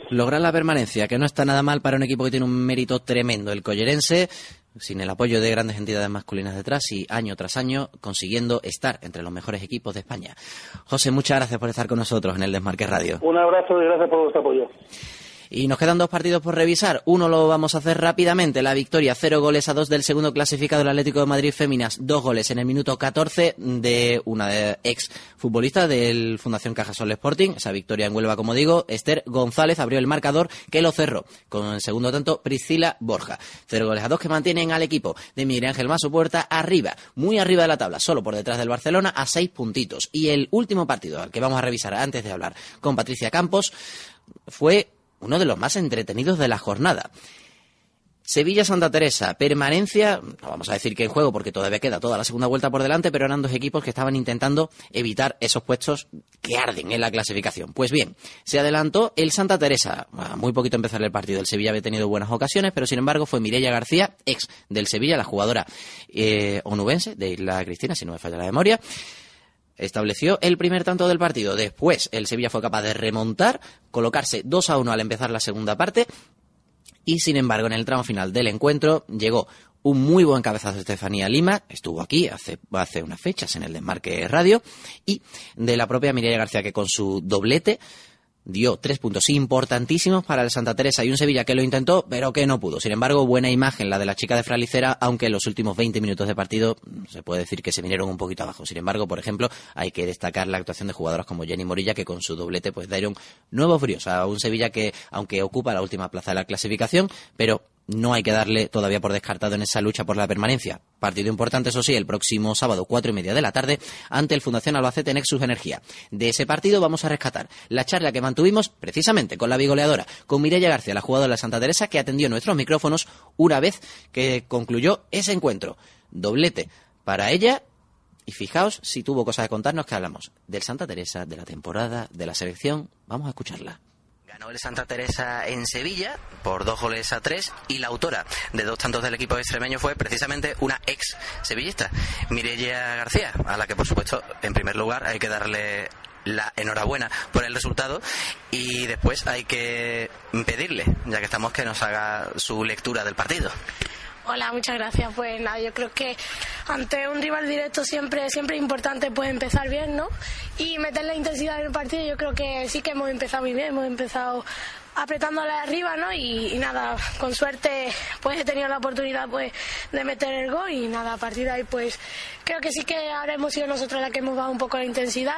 lograr la permanencia, que no está nada mal para un equipo que tiene un mérito tremendo, el collerense, sin el apoyo de grandes entidades masculinas detrás y año tras año consiguiendo estar entre los mejores equipos de España. José, muchas gracias por estar con nosotros en el Desmarque Radio. Un abrazo y gracias por vuestro apoyo. Y nos quedan 2 partidos por revisar. Uno lo vamos a hacer rápidamente. La victoria 0-2 del segundo clasificado, el Atlético de Madrid Féminas. 2 goles en el minuto 14 de una ex futbolista del Fundación Cajasol Sporting. Esa victoria en Huelva, como digo. Esther González abrió el marcador, que lo cerró con el segundo tanto Priscila Borja. 0-2 que mantienen al equipo de Miguel Ángel Maso Puerta arriba, muy arriba de la tabla, solo por detrás del Barcelona, a 6 puntitos. Y el último partido al que vamos a revisar antes de hablar con Patricia Campos fue uno de los más entretenidos de la jornada. Sevilla-Santa Teresa, permanencia, no vamos a decir que en juego porque todavía queda toda la segunda vuelta por delante, pero eran 2 equipos que estaban intentando evitar esos puestos que arden en la clasificación. Pues bien, se adelantó el Santa Teresa, a muy poquito empezar el partido. El Sevilla había tenido buenas ocasiones, pero sin embargo fue Mireia García, ex del Sevilla, la jugadora onubense de Isla Cristina, si no me falla la memoria, estableció el primer tanto del partido. Después el Sevilla fue capaz de remontar, colocarse 2-1 al empezar la segunda parte y sin embargo en el tramo final del encuentro llegó un muy buen cabezazo de Estefanía Lima, estuvo aquí hace unas fechas en el Desmarque Radio, y de la propia Mireia García, que con su doblete dio 3 puntos importantísimos para el Santa Teresa y un Sevilla que lo intentó, pero que no pudo. Sin embargo, buena imagen la de la chica de Fralicera, aunque en los últimos 20 minutos de partido se puede decir que se vinieron un poquito abajo. Sin embargo, por ejemplo, hay que destacar la actuación de jugadoras como Jenny Morilla, que con su doblete pues dieron nuevos bríos a un Sevilla que, aunque ocupa la última plaza de la clasificación, pero no hay que darle todavía por descartado en esa lucha por la permanencia. Partido importante, eso sí, el próximo sábado, 4:30 de la tarde, ante el Fundación Albacete Nexus Energía. De ese partido vamos a rescatar la charla que mantuvimos precisamente con la bigoleadora, con Mireia García, la jugadora de la Santa Teresa, que atendió nuestros micrófonos una vez que concluyó ese encuentro. Doblete para ella. Y fijaos si tuvo cosas de contarnos, que hablamos del Santa Teresa, de la temporada, de la selección. Vamos a escucharla. Ganó el Santa Teresa en Sevilla por 2-3 y la autora de 2 tantos del equipo extremeño fue precisamente una ex sevillista, Mireia García, a la que por supuesto en primer lugar hay que darle la enhorabuena por el resultado y después hay que pedirle, ya que estamos, que nos haga su lectura del partido. Hola, muchas gracias. Pues nada, yo creo que ante un rival directo siempre es importante pues empezar bien, ¿no? Y meter la intensidad en el partido. Yo creo que sí que hemos empezado muy bien, hemos empezado apretándole arriba, ¿no? Y nada, con suerte pues he tenido la oportunidad pues de meter el gol y nada, a partir de ahí pues creo que sí que ahora hemos sido nosotros las que hemos bajado un poco la intensidad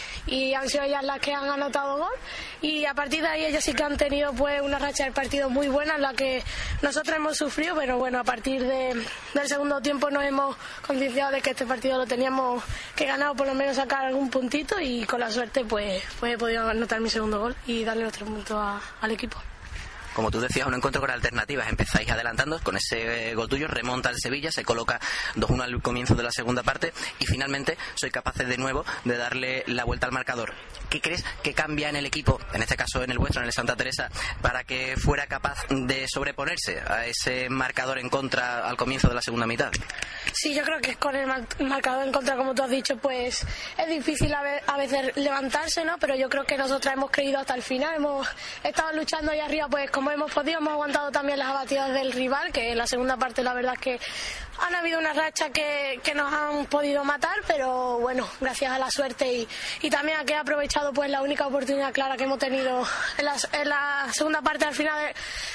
y han sido ellas las que han anotado gol y a partir de ahí ellas sí que han tenido pues una racha del partido muy buena en la que nosotros hemos sufrido, pero bueno, a partir del segundo tiempo nos hemos concienciado de que este partido lo teníamos que ganar o por lo menos sacar algún puntito y con la suerte pues he podido anotar mi segundo gol y darle los 3 puntos al equipo. Como tú decías, un encuentro con alternativas. Empezáis adelantando con ese gol tuyo, remonta el Sevilla, se coloca 2-1 al comienzo de la segunda parte y finalmente sois capaces de nuevo de darle la vuelta al marcador. ¿Qué crees que cambia en el equipo, en este caso en el vuestro, en el Santa Teresa, para que fuera capaz de sobreponerse a ese marcador en contra al comienzo de la segunda mitad? Sí, yo creo que con el marcador en contra, como tú has dicho, pues es difícil a veces levantarse, ¿no? Pero yo creo que nosotras hemos creído hasta el final, hemos estado luchando ahí arriba, pues como hemos podido, hemos aguantado también las abatidas del rival, que en la segunda parte la verdad es que han habido una racha que nos han podido matar, pero bueno, gracias a la suerte y también a que he aprovechado pues la única oportunidad clara que hemos tenido en la segunda parte al final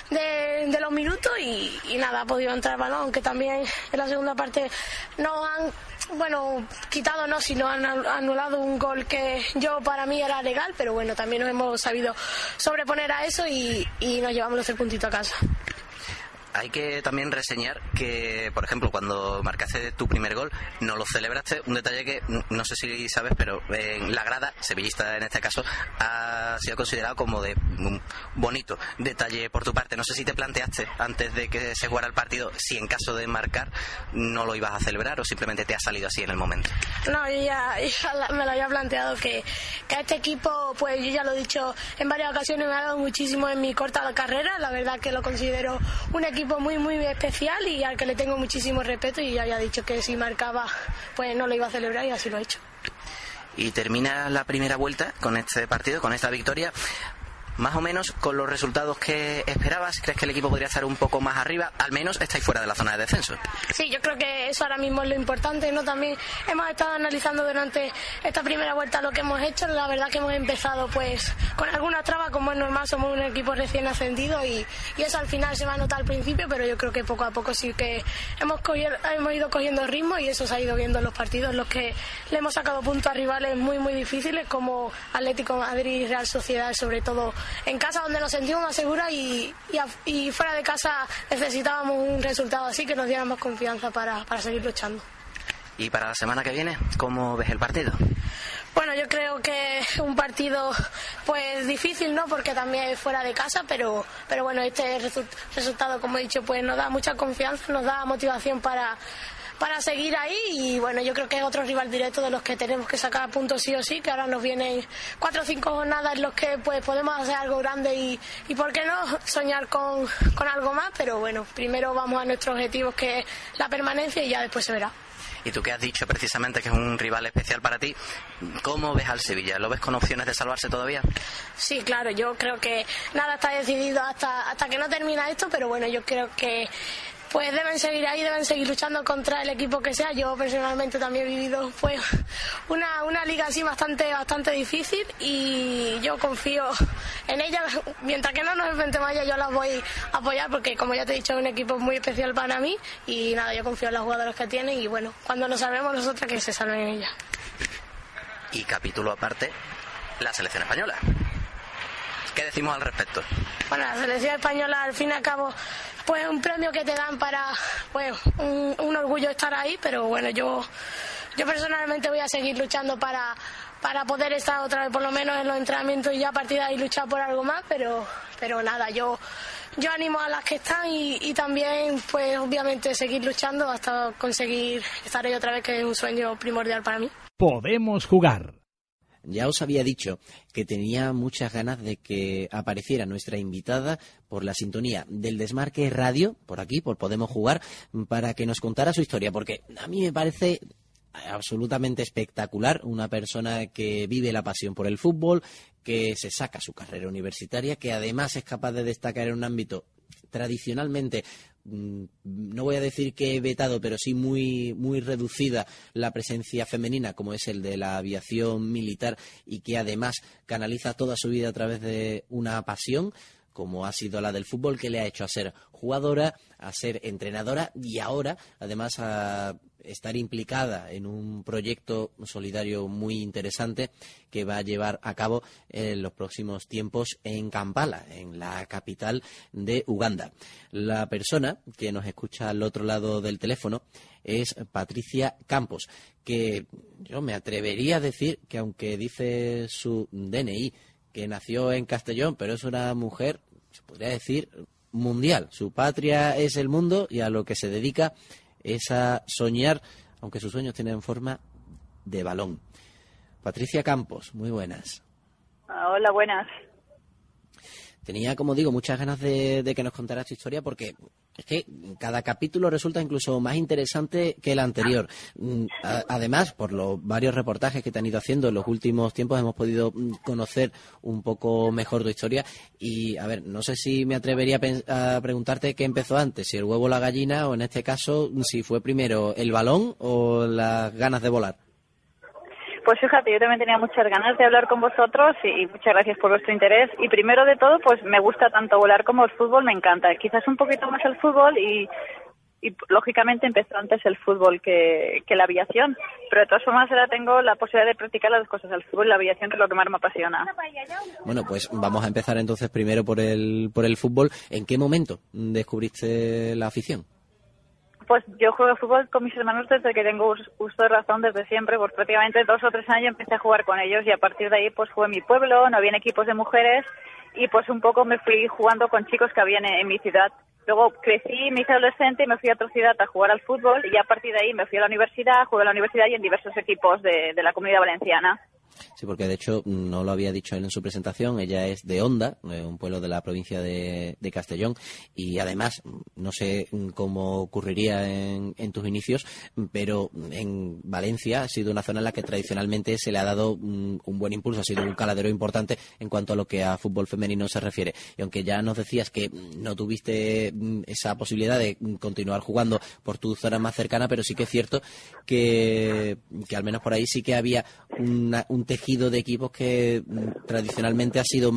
de los minutos y nada, ha podido entrar el balón, aunque también en la segunda parte nos han quitado no, sino han anulado un gol que yo para mí era legal, pero bueno, también nos hemos sabido sobreponer a eso y nos llevamos los 3 puntitos a casa. Hay que también reseñar que, por ejemplo, cuando marcaste tu primer gol, no lo celebraste. Un detalle que no sé si sabes, pero en la grada, sevillista en este caso, ha sido considerado como de un bonito detalle por tu parte. No sé si te planteaste antes de que se jugara el partido si en caso de marcar no lo ibas a celebrar o simplemente te ha salido así en el momento. No, yo ya me lo había planteado que a este equipo, pues yo ya lo he dicho en varias ocasiones, me ha dado muchísimo en mi corta carrera. La verdad que lo considero un equipo muy muy especial y al que le tengo muchísimo respeto y ya había dicho que si marcaba pues no lo iba a celebrar y así lo he hecho. Y termina la primera vuelta con este partido, con esta victoria. más o menos con los resultados que esperabas. ¿Crees que el equipo podría estar un poco más arriba? Al menos estáis fuera de la zona de descenso. Sí, yo creo que eso ahora mismo es lo importante, ¿no? También hemos estado analizando durante esta primera vuelta lo que hemos hecho. La verdad que hemos empezado pues con algunas trabas, como es normal, somos un equipo recién ascendido y eso al final se va a notar al principio, pero yo creo que poco a poco sí que hemos ido cogiendo ritmo y eso se ha ido viendo en los partidos, en los que le hemos sacado puntos a rivales muy muy difíciles como Atlético de Madrid y Real Sociedad, sobre todo en casa donde nos sentimos más seguras y fuera de casa necesitábamos un resultado así que nos diera más confianza para seguir luchando. ¿Y para la semana que viene, cómo ves el partido? Bueno, yo creo que es un partido pues difícil, ¿no? Porque también es fuera de casa, pero bueno, este resultado, como he dicho, pues nos da mucha confianza, nos da motivación para seguir ahí y bueno, yo creo que es otro rival directo de los que tenemos que sacar puntos sí o sí, que ahora nos vienen 4 o 5 jornadas en los que pues podemos hacer algo grande y por qué no soñar con algo más, pero bueno, primero vamos a nuestro objetivo, que es la permanencia, y ya después se verá. Y tú que has dicho precisamente que es un rival especial para ti, ¿cómo ves al Sevilla? ¿Lo ves con opciones de salvarse todavía? Sí, claro, yo creo que nada está decidido hasta que no termina esto, pero bueno, yo creo que pues deben seguir ahí, deben seguir luchando contra el equipo que sea. Yo personalmente también he vivido pues una liga así bastante difícil y yo confío en ella. Mientras que no nos enfrentemos a ella, yo las voy a apoyar porque, como ya te he dicho, es un equipo muy especial para mí y nada, yo confío en los jugadores que tienen y bueno, cuando nos salvemos nosotras, que se salven ellas. Y capítulo aparte, la selección española. ¿Qué decimos al respecto? Bueno, la selección española, al fin y al cabo, pues un premio que te dan para, pues, un orgullo estar ahí, pero bueno, yo personalmente voy a seguir luchando para poder estar otra vez por lo menos en los entrenamientos y ya a partir de ahí luchar por algo más, pero nada, yo animo a las que están y también pues obviamente seguir luchando hasta conseguir estar ahí otra vez, que es un sueño primordial para mí. Podemos jugar. Ya os había dicho que tenía muchas ganas de que apareciera nuestra invitada por la sintonía del Desmarque Radio, por aquí, por Podemos Jugar, para que nos contara su historia, porque a mí me parece absolutamente espectacular, una persona que vive la pasión por el fútbol, que se saca su carrera universitaria, que además es capaz de destacar en un ámbito tradicionalmente, no voy a decir que vetado, pero sí muy, muy reducida la presencia femenina, como es el de la aviación militar, y que además canaliza toda su vida a través de una pasión, como ha sido la del fútbol, que le ha hecho a ser jugadora, a ser entrenadora y ahora, además, a estar implicada en un proyecto solidario muy interesante que va a llevar a cabo en los próximos tiempos en Kampala, en la capital de Uganda. La persona que nos escucha al otro lado del teléfono es Patricia Campos, que yo me atrevería a decir que, aunque dice su DNI que nació en Castellón, pero es una mujer, se podría decir, mundial. Su patria es el mundo y a lo que se dedica es a soñar, aunque sus sueños tienen forma de balón. Patricia Campos, muy buenas. Hola, buenas. Tenía, como digo, muchas ganas de que nos contaras tu historia, porque es que cada capítulo resulta incluso más interesante que el anterior. Además, por los varios reportajes que te han ido haciendo en los últimos tiempos, hemos podido conocer un poco mejor tu historia. Y, a ver, no sé si me atrevería a preguntarte qué empezó antes, si el huevo o la gallina, o en este caso, si fue primero el balón o las ganas de volar. Pues fíjate, yo también tenía muchas ganas de hablar con vosotros y muchas gracias por vuestro interés. Y primero de todo, pues me gusta tanto volar como el fútbol, me encanta. Quizás un poquito más el fútbol y lógicamente empezó antes el fútbol que la aviación. Pero de todas formas ahora tengo la posibilidad de practicar las dos cosas, el fútbol y la aviación, que es lo que más me apasiona. Bueno, pues vamos a empezar entonces primero por el fútbol. ¿En qué momento descubriste la afición? Pues yo juego al fútbol con mis hermanos desde que tengo uso de razón, desde siempre. Pues prácticamente 2 o 3 años empecé a jugar con ellos y a partir de ahí pues jugué en mi pueblo, no habían equipos de mujeres y pues un poco me fui jugando con chicos que habían en mi ciudad. Luego crecí, me hice adolescente y me fui a otra ciudad a jugar al fútbol y a partir de ahí me fui a la universidad, jugué en la universidad y en diversos equipos de la Comunidad Valenciana. Sí, porque de hecho no lo había dicho él en su presentación, ella es de Onda, un pueblo de la provincia de Castellón, y además, no sé cómo ocurriría en tus inicios, pero en Valencia ha sido una zona en la que tradicionalmente se le ha dado un buen impulso, ha sido un caladero importante en cuanto a lo que a fútbol femenino se refiere. Y aunque ya nos decías que no tuviste esa posibilidad de continuar jugando por tu zona más cercana, pero sí que es cierto que al menos por ahí sí que había un tejido de equipos que tradicionalmente ha sido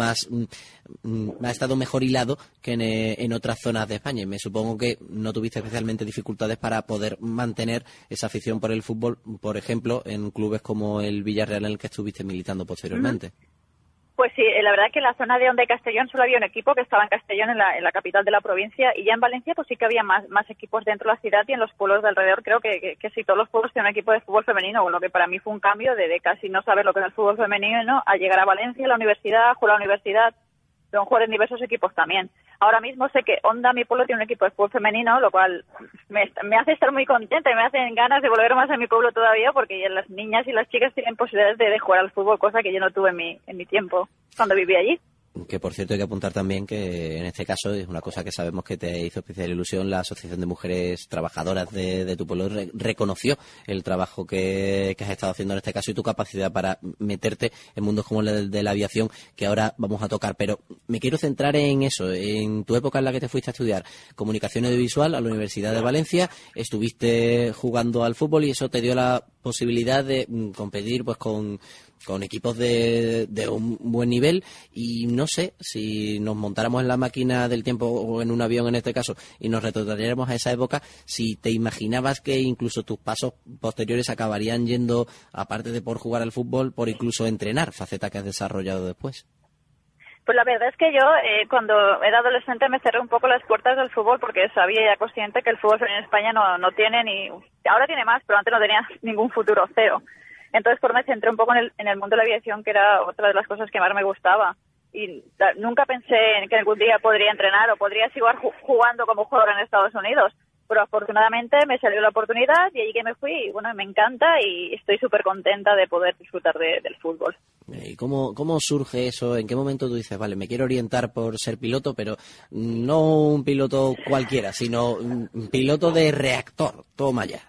ha estado mejor hilado que en otras zonas de España. Y me supongo que no tuviste especialmente dificultades para poder mantener esa afición por el fútbol, por ejemplo, en clubes como el Villarreal, en el que estuviste militando posteriormente. Pues sí, la verdad que en la zona de Onda y Castellón solo había un equipo que estaba en Castellón, en la capital de la provincia, y ya en Valencia pues sí que había más equipos dentro de la ciudad y en los pueblos de alrededor. Creo que sí, todos los pueblos tienen un equipo de fútbol femenino, con lo que para mí fue un cambio de casi no saber lo que es el fútbol femenino a llegar a Valencia, a la universidad, jugar a la universidad, son jugar en diversos equipos también. Ahora mismo sé que Onda, mi pueblo, tiene un equipo de fútbol femenino, lo cual me hace estar muy contenta y me hacen ganas de volver más a mi pueblo todavía, porque ya las niñas y las chicas tienen posibilidades de jugar al fútbol, cosa que yo no tuve en mi tiempo cuando viví allí. Que por cierto hay que apuntar también que en este caso es una cosa que sabemos que te hizo especial ilusión. La Asociación de Mujeres Trabajadoras de tu pueblo reconoció el trabajo que has estado haciendo en este caso y tu capacidad para meterte en mundos como el de la aviación, que ahora vamos a tocar. Pero me quiero centrar en eso, en tu época en la que te fuiste a estudiar comunicación audiovisual a la Universidad de Valencia. Estuviste jugando al fútbol y eso te dio la posibilidad de competir pues con equipos de un buen nivel. Y no sé, si nos montáramos en la máquina del tiempo o en un avión en este caso y nos retrotraéramos a esa época, si te imaginabas que incluso tus pasos posteriores acabarían yendo, aparte de por jugar al fútbol, por incluso entrenar, faceta que has desarrollado después. Pues la verdad es que yo, cuando era adolescente, me cerré un poco las puertas del fútbol porque sabía ya consciente que el fútbol en España no tiene ni... Ahora tiene más, pero antes no tenía ningún futuro, cero. Entonces, me centré un poco en el mundo de la aviación, que era otra de las cosas que más me gustaba. Y nunca pensé en que algún día podría entrenar o podría seguir jugando como jugador en Estados Unidos. Pero afortunadamente me salió la oportunidad y allí que me fui, y bueno, me encanta y estoy súper contenta de poder disfrutar del fútbol. ¿Y cómo surge eso? ¿En qué momento tú dices, vale, me quiero orientar por ser piloto, pero no un piloto cualquiera, sino un piloto de reactor? Toma ya.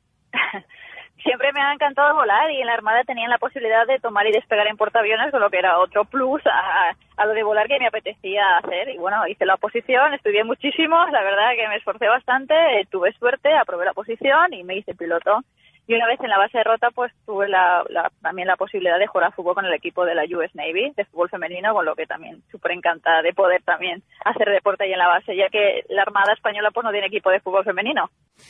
Siempre me ha encantado volar y en la Armada tenían la posibilidad de tomar y despegar en portaaviones, con lo que era otro plus a lo de volar que me apetecía hacer. Y bueno, hice la oposición, estudié muchísimo, la verdad que me esforcé bastante, tuve suerte, aprobé la oposición y me hice piloto. Y una vez en la base de Rota, pues tuve también la posibilidad de jugar a fútbol con el equipo de la US Navy, de fútbol femenino, con lo que también súper encantada de poder también hacer deporte ahí en la base, ya que la Armada Española pues no tiene equipo de fútbol femenino.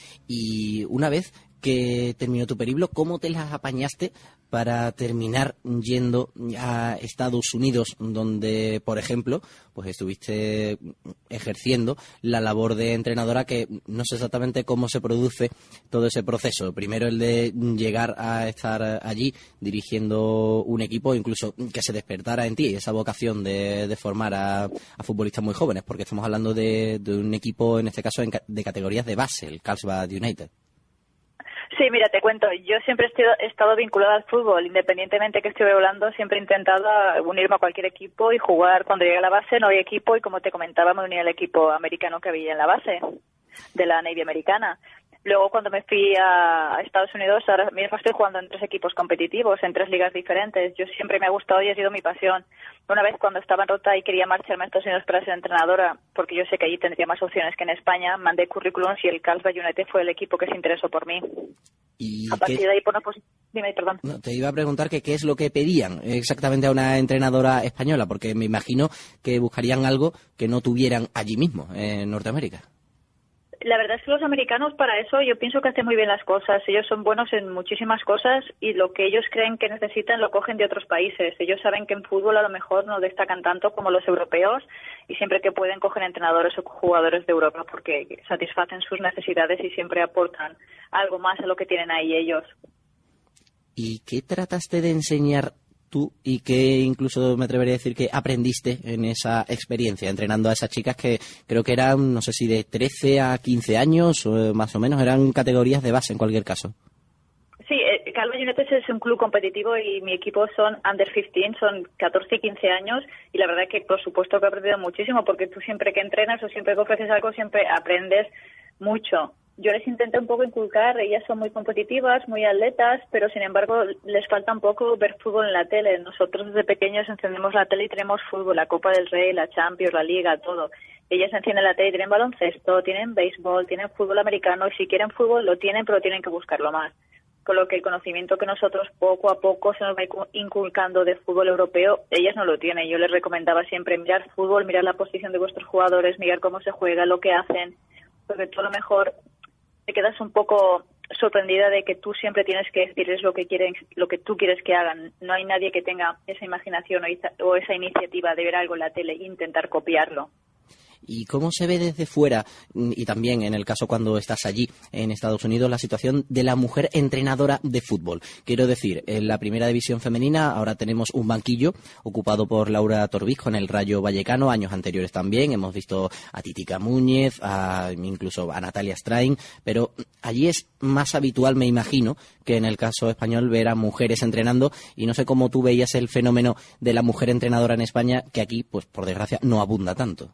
Y una vez que terminó tu periplo, ¿cómo te las apañaste para terminar yendo a Estados Unidos, donde, por ejemplo, pues estuviste ejerciendo la labor de entrenadora, que no sé exactamente cómo se produce todo ese proceso? Primero el de llegar a estar allí dirigiendo un equipo, incluso que se despertara en ti esa vocación de formar a futbolistas muy jóvenes, porque estamos hablando de un equipo, en este caso, de categorías de base, el Carlsbad United. Sí, mira, te cuento, yo siempre he estado vinculada al fútbol, independientemente que estuve volando, siempre he intentado unirme a cualquier equipo y jugar. Cuando llegué a la base no había equipo y, como te comentaba, me uní al equipo americano que había en la base, de la Navy americana. Luego, cuando me fui a Estados Unidos, ahora mismo estoy jugando en 3 equipos competitivos, en 3 ligas diferentes. Yo siempre me ha gustado y ha sido mi pasión. Una vez, cuando estaba en Rota y quería marcharme a Estados Unidos para ser entrenadora, porque yo sé que allí tendría más opciones que en España, mandé currículums y el Carlsbad United fue el equipo que se interesó por mí. ¿Y a partir de ahí, dime, perdón. No, te iba a preguntar que qué es lo que pedían exactamente a una entrenadora española, porque me imagino que buscarían algo que no tuvieran allí mismo, en Norteamérica. La verdad es que los americanos, para eso, yo pienso que hacen muy bien las cosas. Ellos son buenos en muchísimas cosas y lo que ellos creen que necesitan lo cogen de otros países. Ellos saben que en fútbol a lo mejor no destacan tanto como los europeos y siempre que pueden cogen entrenadores o jugadores de Europa porque satisfacen sus necesidades y siempre aportan algo más a lo que tienen ahí ellos. ¿Y qué trataste de enseñar tú y qué, incluso me atrevería a decir, que aprendiste en esa experiencia entrenando a esas chicas que creo que eran, no sé si de 13 a 15 años o más o menos, eran categorías de base en cualquier caso? Sí, Calva United es un club competitivo y mi equipo son under 15, son 14 y 15 años y la verdad que por supuesto que he aprendido muchísimo porque tú siempre que entrenas o siempre que ofreces algo siempre aprendes mucho. Yo les intenté un poco inculcar, ellas son muy competitivas, muy atletas, pero sin embargo les falta un poco ver fútbol en la tele. Nosotros desde pequeños encendemos la tele y tenemos fútbol, la Copa del Rey, la Champions, la Liga, todo. Ellas encienden la tele y tienen baloncesto, tienen béisbol, tienen fútbol americano y si quieren fútbol lo tienen, pero tienen que buscarlo más. Con lo que el conocimiento que nosotros poco a poco se nos va inculcando de fútbol europeo, ellas no lo tienen. Yo les recomendaba siempre mirar fútbol, mirar la posición de vuestros jugadores, mirar cómo se juega, lo que hacen, porque tú a lo mejor te quedas un poco sorprendida de que tú siempre tienes que decirles lo que quieren, lo que tú quieres que hagan. No hay nadie que tenga esa imaginación o esa iniciativa de ver algo en la tele e intentar copiarlo. ¿Y cómo se ve desde fuera, y también en el caso cuando estás allí en Estados Unidos, la situación de la mujer entrenadora de fútbol? Quiero decir, en la primera división femenina ahora tenemos un banquillo ocupado por Laura Torbisco en el Rayo Vallecano, años anteriores también, hemos visto a Titica Múñez, incluso a Natalia Strain, pero allí es más habitual, me imagino, que en el caso español ver a mujeres entrenando, y no sé cómo tú veías el fenómeno de la mujer entrenadora en España, que aquí, pues por desgracia, no abunda tanto.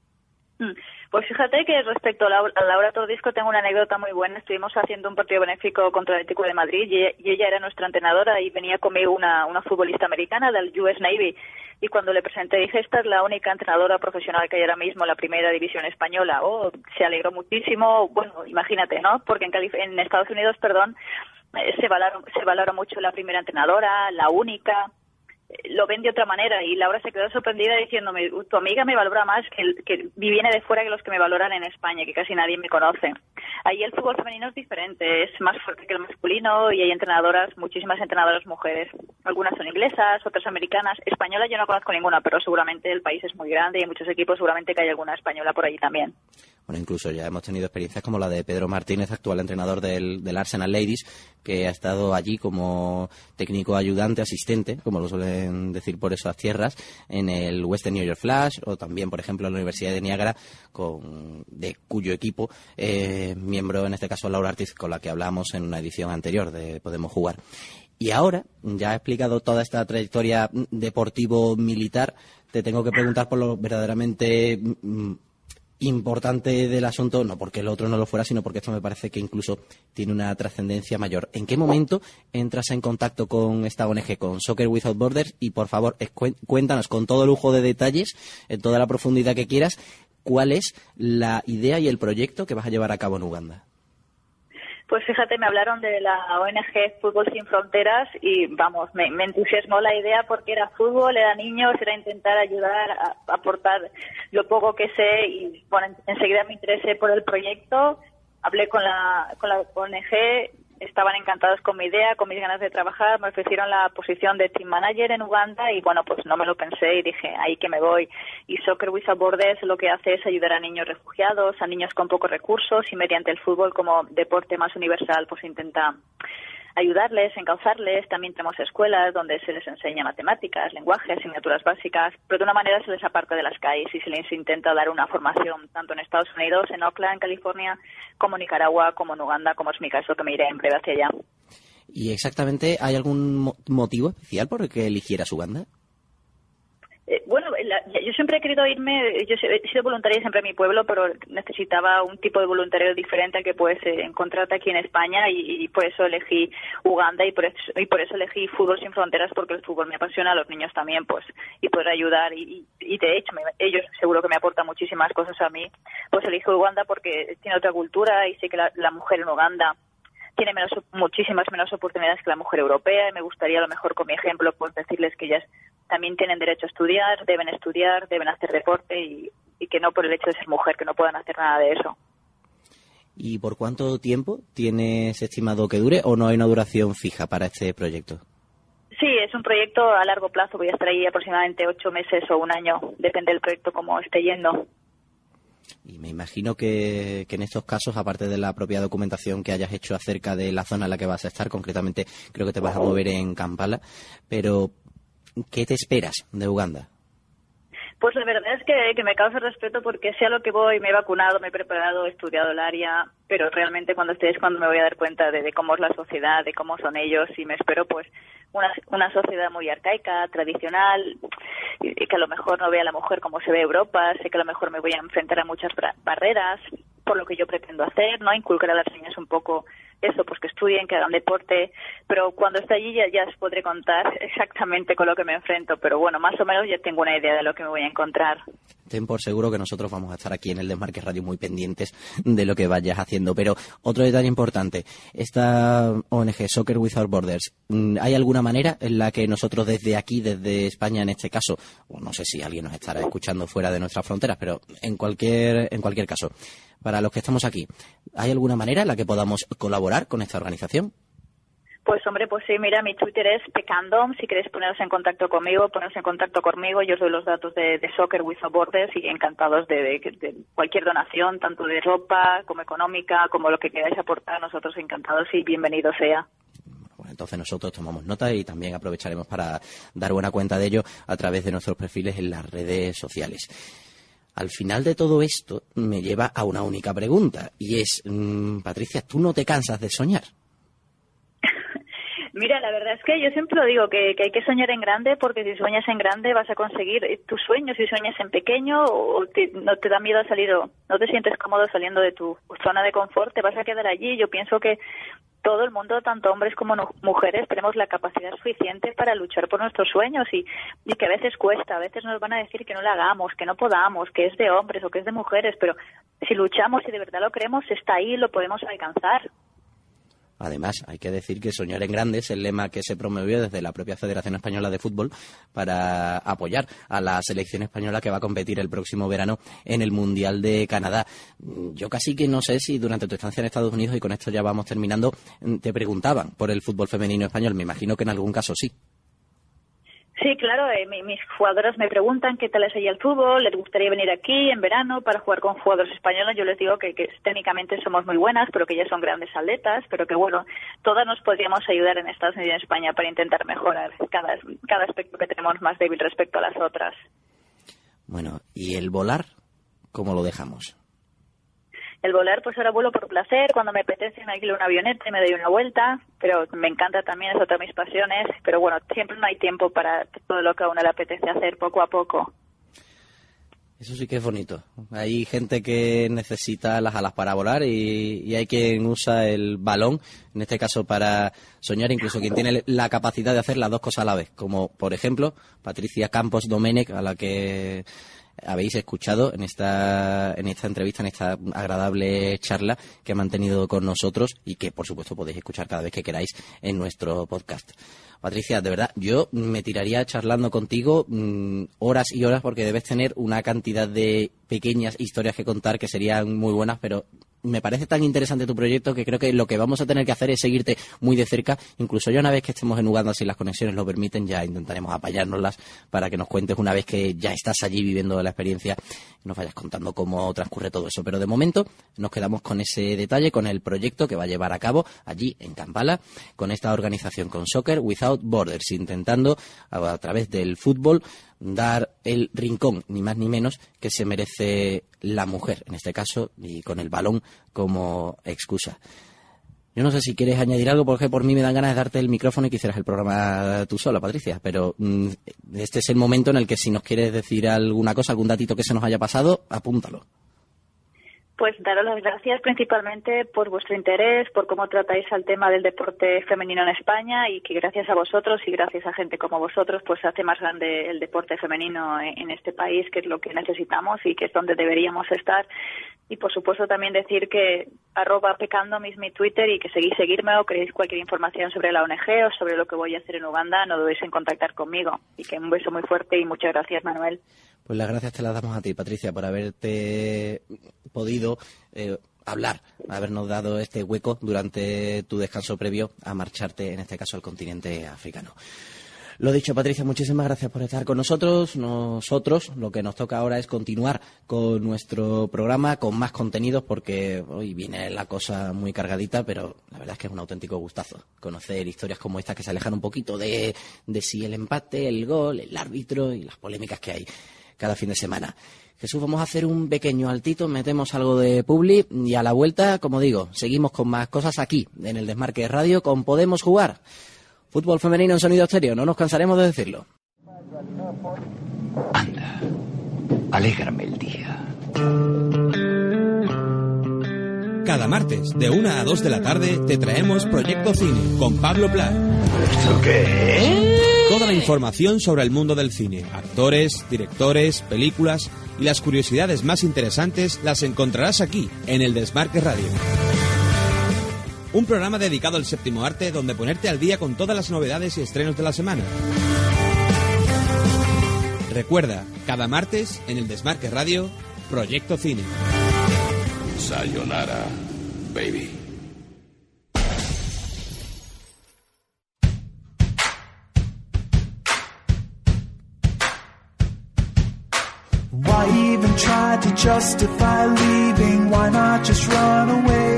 Pues fíjate que respecto a Laura Tordisco tengo una anécdota muy buena. Estuvimos haciendo un partido benéfico contra el Atlético de Madrid y ella era nuestra entrenadora y venía conmigo una futbolista americana del US Navy. Y cuando le presenté dije, esta es la única entrenadora profesional que hay ahora mismo en la primera división española. Oh, se alegró muchísimo. Bueno, imagínate, ¿no? Porque en Estados Unidos, se valora mucho la primera entrenadora, la única. Lo ven de otra manera y Laura se quedó sorprendida diciéndome, tu amiga me valora más que viene de fuera que los que me valoran en España, que casi nadie me conoce. Ahí el fútbol femenino es diferente, es más fuerte que el masculino y hay entrenadoras, muchísimas entrenadoras mujeres. Algunas son inglesas, otras americanas. Española yo no conozco ninguna, pero seguramente el país es muy grande y hay muchos equipos, seguramente que hay alguna española por allí también. Bueno, incluso ya hemos tenido experiencias como la de Pedro Martínez, actual entrenador del Arsenal Ladies, que ha estado allí como técnico ayudante, asistente, como lo suelen decir por esas tierras, en el Western New York Flash, o también, por ejemplo, en la Universidad de Niágara, de cuyo equipo, miembro, en este caso, Laura Ortiz, con la que hablamos en una edición anterior de Podemos Jugar. Y ahora, ya he explicado toda esta trayectoria deportivo-militar, te tengo que preguntar por lo verdaderamente importante del asunto, no porque el otro no lo fuera, sino porque esto me parece que incluso tiene una trascendencia mayor. ¿En qué momento entras en contacto con esta ONG, con Soccer Without Borders? Y por favor, cuéntanos con todo lujo de detalles, en toda la profundidad que quieras, cuál es la idea y el proyecto que vas a llevar a cabo en Uganda. Pues fíjate, me hablaron de la ONG Fútbol Sin Fronteras y vamos, me entusiasmó la idea porque era fútbol, era niños, era intentar ayudar, a aportar lo poco que sé y bueno, enseguida me interesé por el proyecto, hablé con la ONG, estaban encantados con mi idea, con mis ganas de trabajar, me ofrecieron la posición de team manager en Uganda y bueno, pues no me lo pensé y dije, ahí que me voy. Y Soccer Without Borders lo que hace es ayudar a niños refugiados, a niños con pocos recursos y mediante el fútbol como deporte más universal pues intenta ayudarles, encauzarles. También tenemos escuelas donde se les enseña matemáticas, lenguaje, asignaturas básicas, pero de una manera se les aparta de las calles y se les intenta dar una formación tanto en Estados Unidos, en Oakland, California, como en Nicaragua, como en Uganda, como es mi caso, que me iré en breve hacia allá. ¿Y exactamente hay algún motivo especial por el que eligieras Uganda? Bueno, yo siempre he querido irme, yo he sido voluntaria siempre en mi pueblo, pero necesitaba un tipo de voluntariado diferente al que puedes encontrarte aquí en España y por eso elegí Uganda y por eso elegí Fútbol Sin Fronteras, porque el fútbol me apasiona, a los niños también, pues, y poder ayudar y de hecho ellos seguro que me aportan muchísimas cosas a mí, pues elegí Uganda porque tiene otra cultura y sé que la mujer en Uganda tiene muchísimas menos oportunidades que la mujer europea y me gustaría a lo mejor con mi ejemplo pues decirles que ellas también tienen derecho a estudiar, deben hacer deporte y que no por el hecho de ser mujer, que no puedan hacer nada de eso. ¿Y por cuánto tiempo tienes estimado que dure o no hay una duración fija para este proyecto? Sí, es un proyecto a largo plazo, voy a estar ahí aproximadamente 8 meses o un año, depende del proyecto cómo esté yendo. Y me imagino que en estos casos, aparte de la propia documentación que hayas hecho acerca de la zona en la que vas a estar, concretamente creo que te vas a mover en Kampala, pero ¿qué te esperas de Uganda? Pues la verdad es que me causa respeto porque sé a lo que voy, me he vacunado, me he preparado, he estudiado el área, pero realmente cuando esté es cuando me voy a dar cuenta de cómo es la sociedad, de cómo son ellos, y me espero pues una sociedad muy arcaica, tradicional, y que a lo mejor no vea a la mujer como se ve Europa. Sé que a lo mejor me voy a enfrentar a muchas barreras por lo que yo pretendo hacer, ¿no? Inculcar a las niñas un poco eso, pues que estudien, que hagan deporte, pero cuando esté allí ya os podré contar exactamente con lo que me enfrento, pero bueno, más o menos ya tengo una idea de lo que me voy a encontrar. Ten por seguro que nosotros vamos a estar aquí en el Desmarque Radio muy pendientes de lo que vayas haciendo. Pero otro detalle importante, esta ONG Soccer Without Borders, ¿hay alguna manera en la que nosotros desde aquí, desde España en este caso, o no sé si alguien nos estará escuchando fuera de nuestras fronteras, pero en cualquier caso, para los que estamos aquí, ¿hay alguna manera en la que podamos colaborar con esta organización? Pues hombre, pues sí, mira, mi Twitter es pecandom, si queréis poneros en contacto conmigo, yo os doy los datos de Soccer Without Borders y encantados de cualquier donación, tanto de ropa como económica, como lo que queráis aportar, nosotros encantados y bienvenido sea. Bueno, entonces nosotros tomamos nota y también aprovecharemos para dar buena cuenta de ello a través de nuestros perfiles en las redes sociales. Al final de todo esto me lleva a una única pregunta y es, Patricia, ¿tú no te cansas de soñar? Mira, la verdad es que yo siempre lo digo, que hay que soñar en grande, porque si sueñas en grande vas a conseguir tus sueños. Si sueñas en pequeño no te da miedo salir o no te sientes cómodo saliendo de tu zona de confort, te vas a quedar allí. Yo pienso que todo el mundo, tanto hombres como mujeres, tenemos la capacidad suficiente para luchar por nuestros sueños y que a veces cuesta, a veces nos van a decir que no lo hagamos, que no podamos, que es de hombres o que es de mujeres, pero si luchamos y de verdad lo queremos, está ahí y lo podemos alcanzar. Además, hay que decir que soñar en grande es el lema que se promovió desde la propia Federación Española de Fútbol para apoyar a la selección española que va a competir el próximo verano en el Mundial de Canadá. Yo casi que no sé si durante tu estancia en Estados Unidos, y con esto ya vamos terminando, te preguntaban por el fútbol femenino español. Me imagino que en algún caso sí. Sí, claro, mis jugadoras me preguntan qué tal es allá el fútbol, les gustaría venir aquí en verano para jugar con jugadores españoles. Yo les digo que técnicamente somos muy buenas, pero que ya son grandes atletas, pero que bueno, todas nos podríamos ayudar en Estados Unidos y en España para intentar mejorar cada aspecto que tenemos más débil respecto a las otras. Bueno, ¿y el volar cómo lo dejamos? El volar, pues ahora vuelo por placer, cuando me apetece me alquilo una avioneta y me doy una vuelta, pero me encanta también, es otra de mis pasiones, pero bueno, siempre no hay tiempo para todo lo que a uno le apetece hacer poco a poco. Eso sí que es bonito. Hay gente que necesita las alas para volar y hay quien usa el balón, en este caso para soñar, incluso quien tiene la capacidad de hacer las dos cosas a la vez, como por ejemplo Patricia Campos Domènech, a la que habéis escuchado en esta entrevista, en esta agradable charla que ha mantenido con nosotros y que por supuesto podéis escuchar cada vez que queráis en nuestro podcast. Patricia, de verdad, yo me tiraría charlando contigo horas y horas, porque debes tener una cantidad de pequeñas historias que contar que serían muy buenas, pero me parece tan interesante tu proyecto que creo que lo que vamos a tener que hacer es seguirte muy de cerca. Incluso ya una vez que estemos en Uganda, si las conexiones lo permiten, ya intentaremos apañárnoslas para que nos cuentes una vez que ya estás allí viviendo la experiencia y nos vayas contando cómo transcurre todo eso. Pero de momento nos quedamos con ese detalle, con el proyecto que va a llevar a cabo allí en Kampala, con esta organización, con Soccer Without Borders, intentando a través del fútbol dar el rincón, ni más ni menos, que se merece la mujer, en este caso, y con el balón como excusa. Yo no sé si quieres añadir algo, porque por mí me dan ganas de darte el micrófono y que hicieras el programa tú sola, Patricia, pero este es el momento en el que si nos quieres decir alguna cosa, algún datito que se nos haya pasado, apúntalo. Pues daros las gracias principalmente por vuestro interés, por cómo tratáis al tema del deporte femenino en España, y que gracias a vosotros y gracias a gente como vosotros pues hace más grande el deporte femenino en este país, que es lo que necesitamos y que es donde deberíamos estar. Y por supuesto también decir que @pecandom es mi Twitter, y que seguirme, o queréis cualquier información sobre la ONG o sobre lo que voy a hacer en Uganda, no dudéis en contactar conmigo. Y que un beso muy fuerte y muchas gracias, Manuel. Pues las gracias te las damos a ti, Patricia, por haberte podido hablar, habernos dado este hueco durante tu descanso previo a marcharte, en este caso, al continente africano. Lo dicho, Patricia, muchísimas gracias por estar con nosotros. Nosotros lo que nos toca ahora es continuar con nuestro programa, con más contenidos, porque hoy viene la cosa muy cargadita, pero la verdad es que es un auténtico gustazo conocer historias como estas que se alejan un poquito de si el empate, el gol, el árbitro y las polémicas que hay. cada fin de semana. Jesús, vamos a hacer un pequeño altito, metemos algo de publi y a la vuelta, como digo, seguimos con más cosas aquí, en el Desmarque Radio, con Podemos Jugar. Fútbol femenino en sonido estéreo, no nos cansaremos de decirlo. Anda, alégrame el día. Cada martes, de 1 a 2 de la tarde, te traemos Proyecto Cine, con Pablo Pla. ¿Esto qué es? Toda la información sobre el mundo del cine, actores, directores, películas y las curiosidades más interesantes las encontrarás aquí, en el Desmarque Radio. Un programa dedicado al séptimo arte donde ponerte al día con todas las novedades y estrenos de la semana. Recuerda, cada martes, en el Desmarque Radio, Proyecto Cine. Sayonara, baby. Why even try to justify leaving? Why not just run away?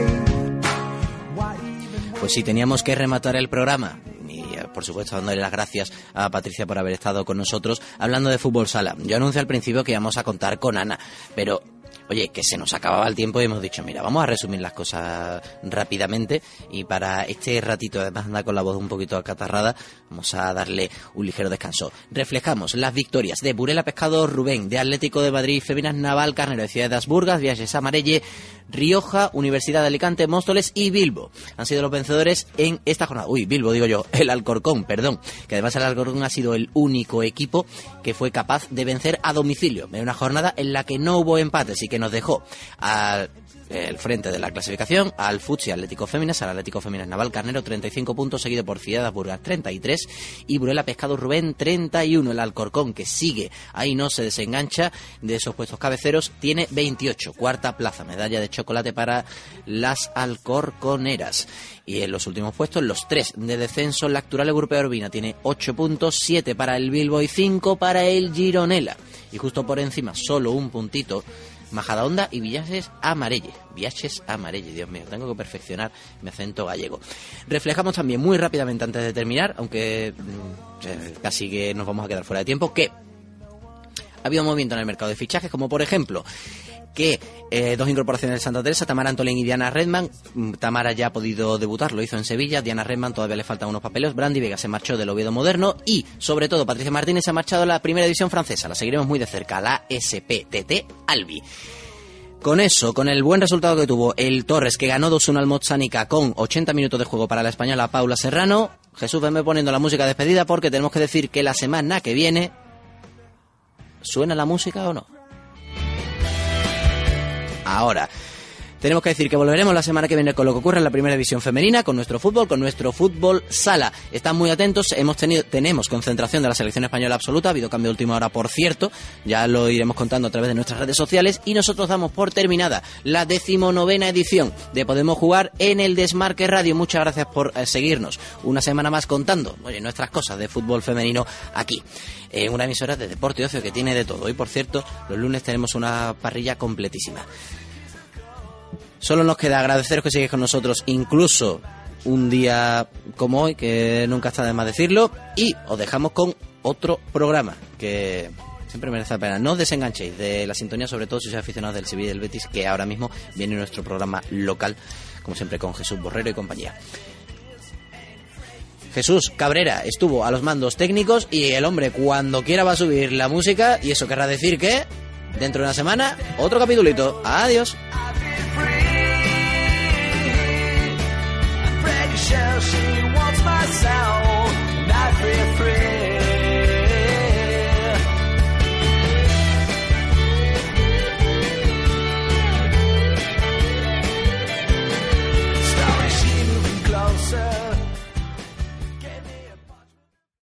Pues sí, teníamos que rematar el programa. Y por supuesto dándole las gracias a Patricia por haber estado con nosotros hablando de fútbol sala. Yo anuncié al principio que íbamos a contar con Ana, pero oye, que se nos acababa el tiempo y hemos dicho, mira, vamos a resumir las cosas rápidamente y para este ratito, además anda con la voz un poquito acatarrada, vamos a darle un ligero descanso. Reflejamos las victorias de Burela Pescado Rubén, de Atlético de Madrid Feminas Naval Carnero, de Ciudad de Asburgas, Viajes Amarelle, Rioja, Universidad de Alicante, Móstoles y Bilbo. Han sido los vencedores en esta jornada. Uy, Bilbo digo yo, el Alcorcón, perdón. Que además el Alcorcón ha sido el único equipo que fue capaz de vencer a domicilio en una jornada en la que no hubo empates y que nos dejó al frente de la clasificación al Futsi Atlético Féminas, al Atlético Féminas Naval Carnero 35 puntos, seguido por Ciudad de Asburgas 33 y Burela Pescado Rubén 31. El Alcorcón, que sigue ahí, no se desengancha de esos puestos cabeceros, tiene 28, cuarta plaza, medalla de chocolate para las alcorconeras. Y en los últimos puestos, los 3 de descenso, la Actual Europea Urbina tiene 8 puntos, 7 para el Bilbo y 5 para el Gironella. Y justo por encima, solo un puntito, Majadahonda y Viajes Amarelle. Viajes Amarelle, Dios mío, tengo que perfeccionar mi acento gallego. Reflejamos también muy rápidamente antes de terminar, aunque casi que nos vamos a quedar fuera de tiempo, que ha habido movimiento en el mercado de fichajes, como por ejemplo que 2 incorporaciones de Santa Teresa, Tamara Antolín y Diana Redman. Tamara ya ha podido debutar, lo hizo en Sevilla. Diana Redman todavía le faltan unos papeles. Brandy Vega se marchó del Oviedo Moderno y, sobre todo, Patricia Martínez se ha marchado a la primera división francesa. La seguiremos muy de cerca, la SPTT Albi. Con eso, con el buen resultado que tuvo el Torres, que ganó 2-1 al Motsánica con 80 minutos de juego para la española Paula Serrano, Jesús, venme poniendo la música de despedida porque tenemos que decir que la semana que viene... ¿Suena la música o no? Ahora, tenemos que decir que volveremos la semana que viene con lo que ocurre en la primera división femenina, con nuestro fútbol sala. Están muy atentos, tenemos concentración de la selección española absoluta, ha habido cambio de última hora, por cierto, ya lo iremos contando a través de nuestras redes sociales, y nosotros damos por terminada la 19ª edición de Podemos Jugar en el Desmarque Radio. Muchas gracias por seguirnos una semana más contando, oye, nuestras cosas de fútbol femenino aquí, en una emisora de deporte y ocio que tiene de todo. Hoy, por cierto, los lunes tenemos una parrilla completísima. Solo nos queda agradeceros que sigáis con nosotros, incluso un día como hoy, que nunca está de más decirlo, y os dejamos con otro programa que siempre merece la pena. No os desenganchéis de la sintonía, sobre todo si sois aficionados del Sevilla y del Betis, que ahora mismo viene nuestro programa local, como siempre, con Jesús Borrero y compañía. Jesús Cabrera estuvo a los mandos técnicos y el hombre cuando quiera va a subir la música, y eso querrá decir que dentro de una semana otro capitulito. Adiós.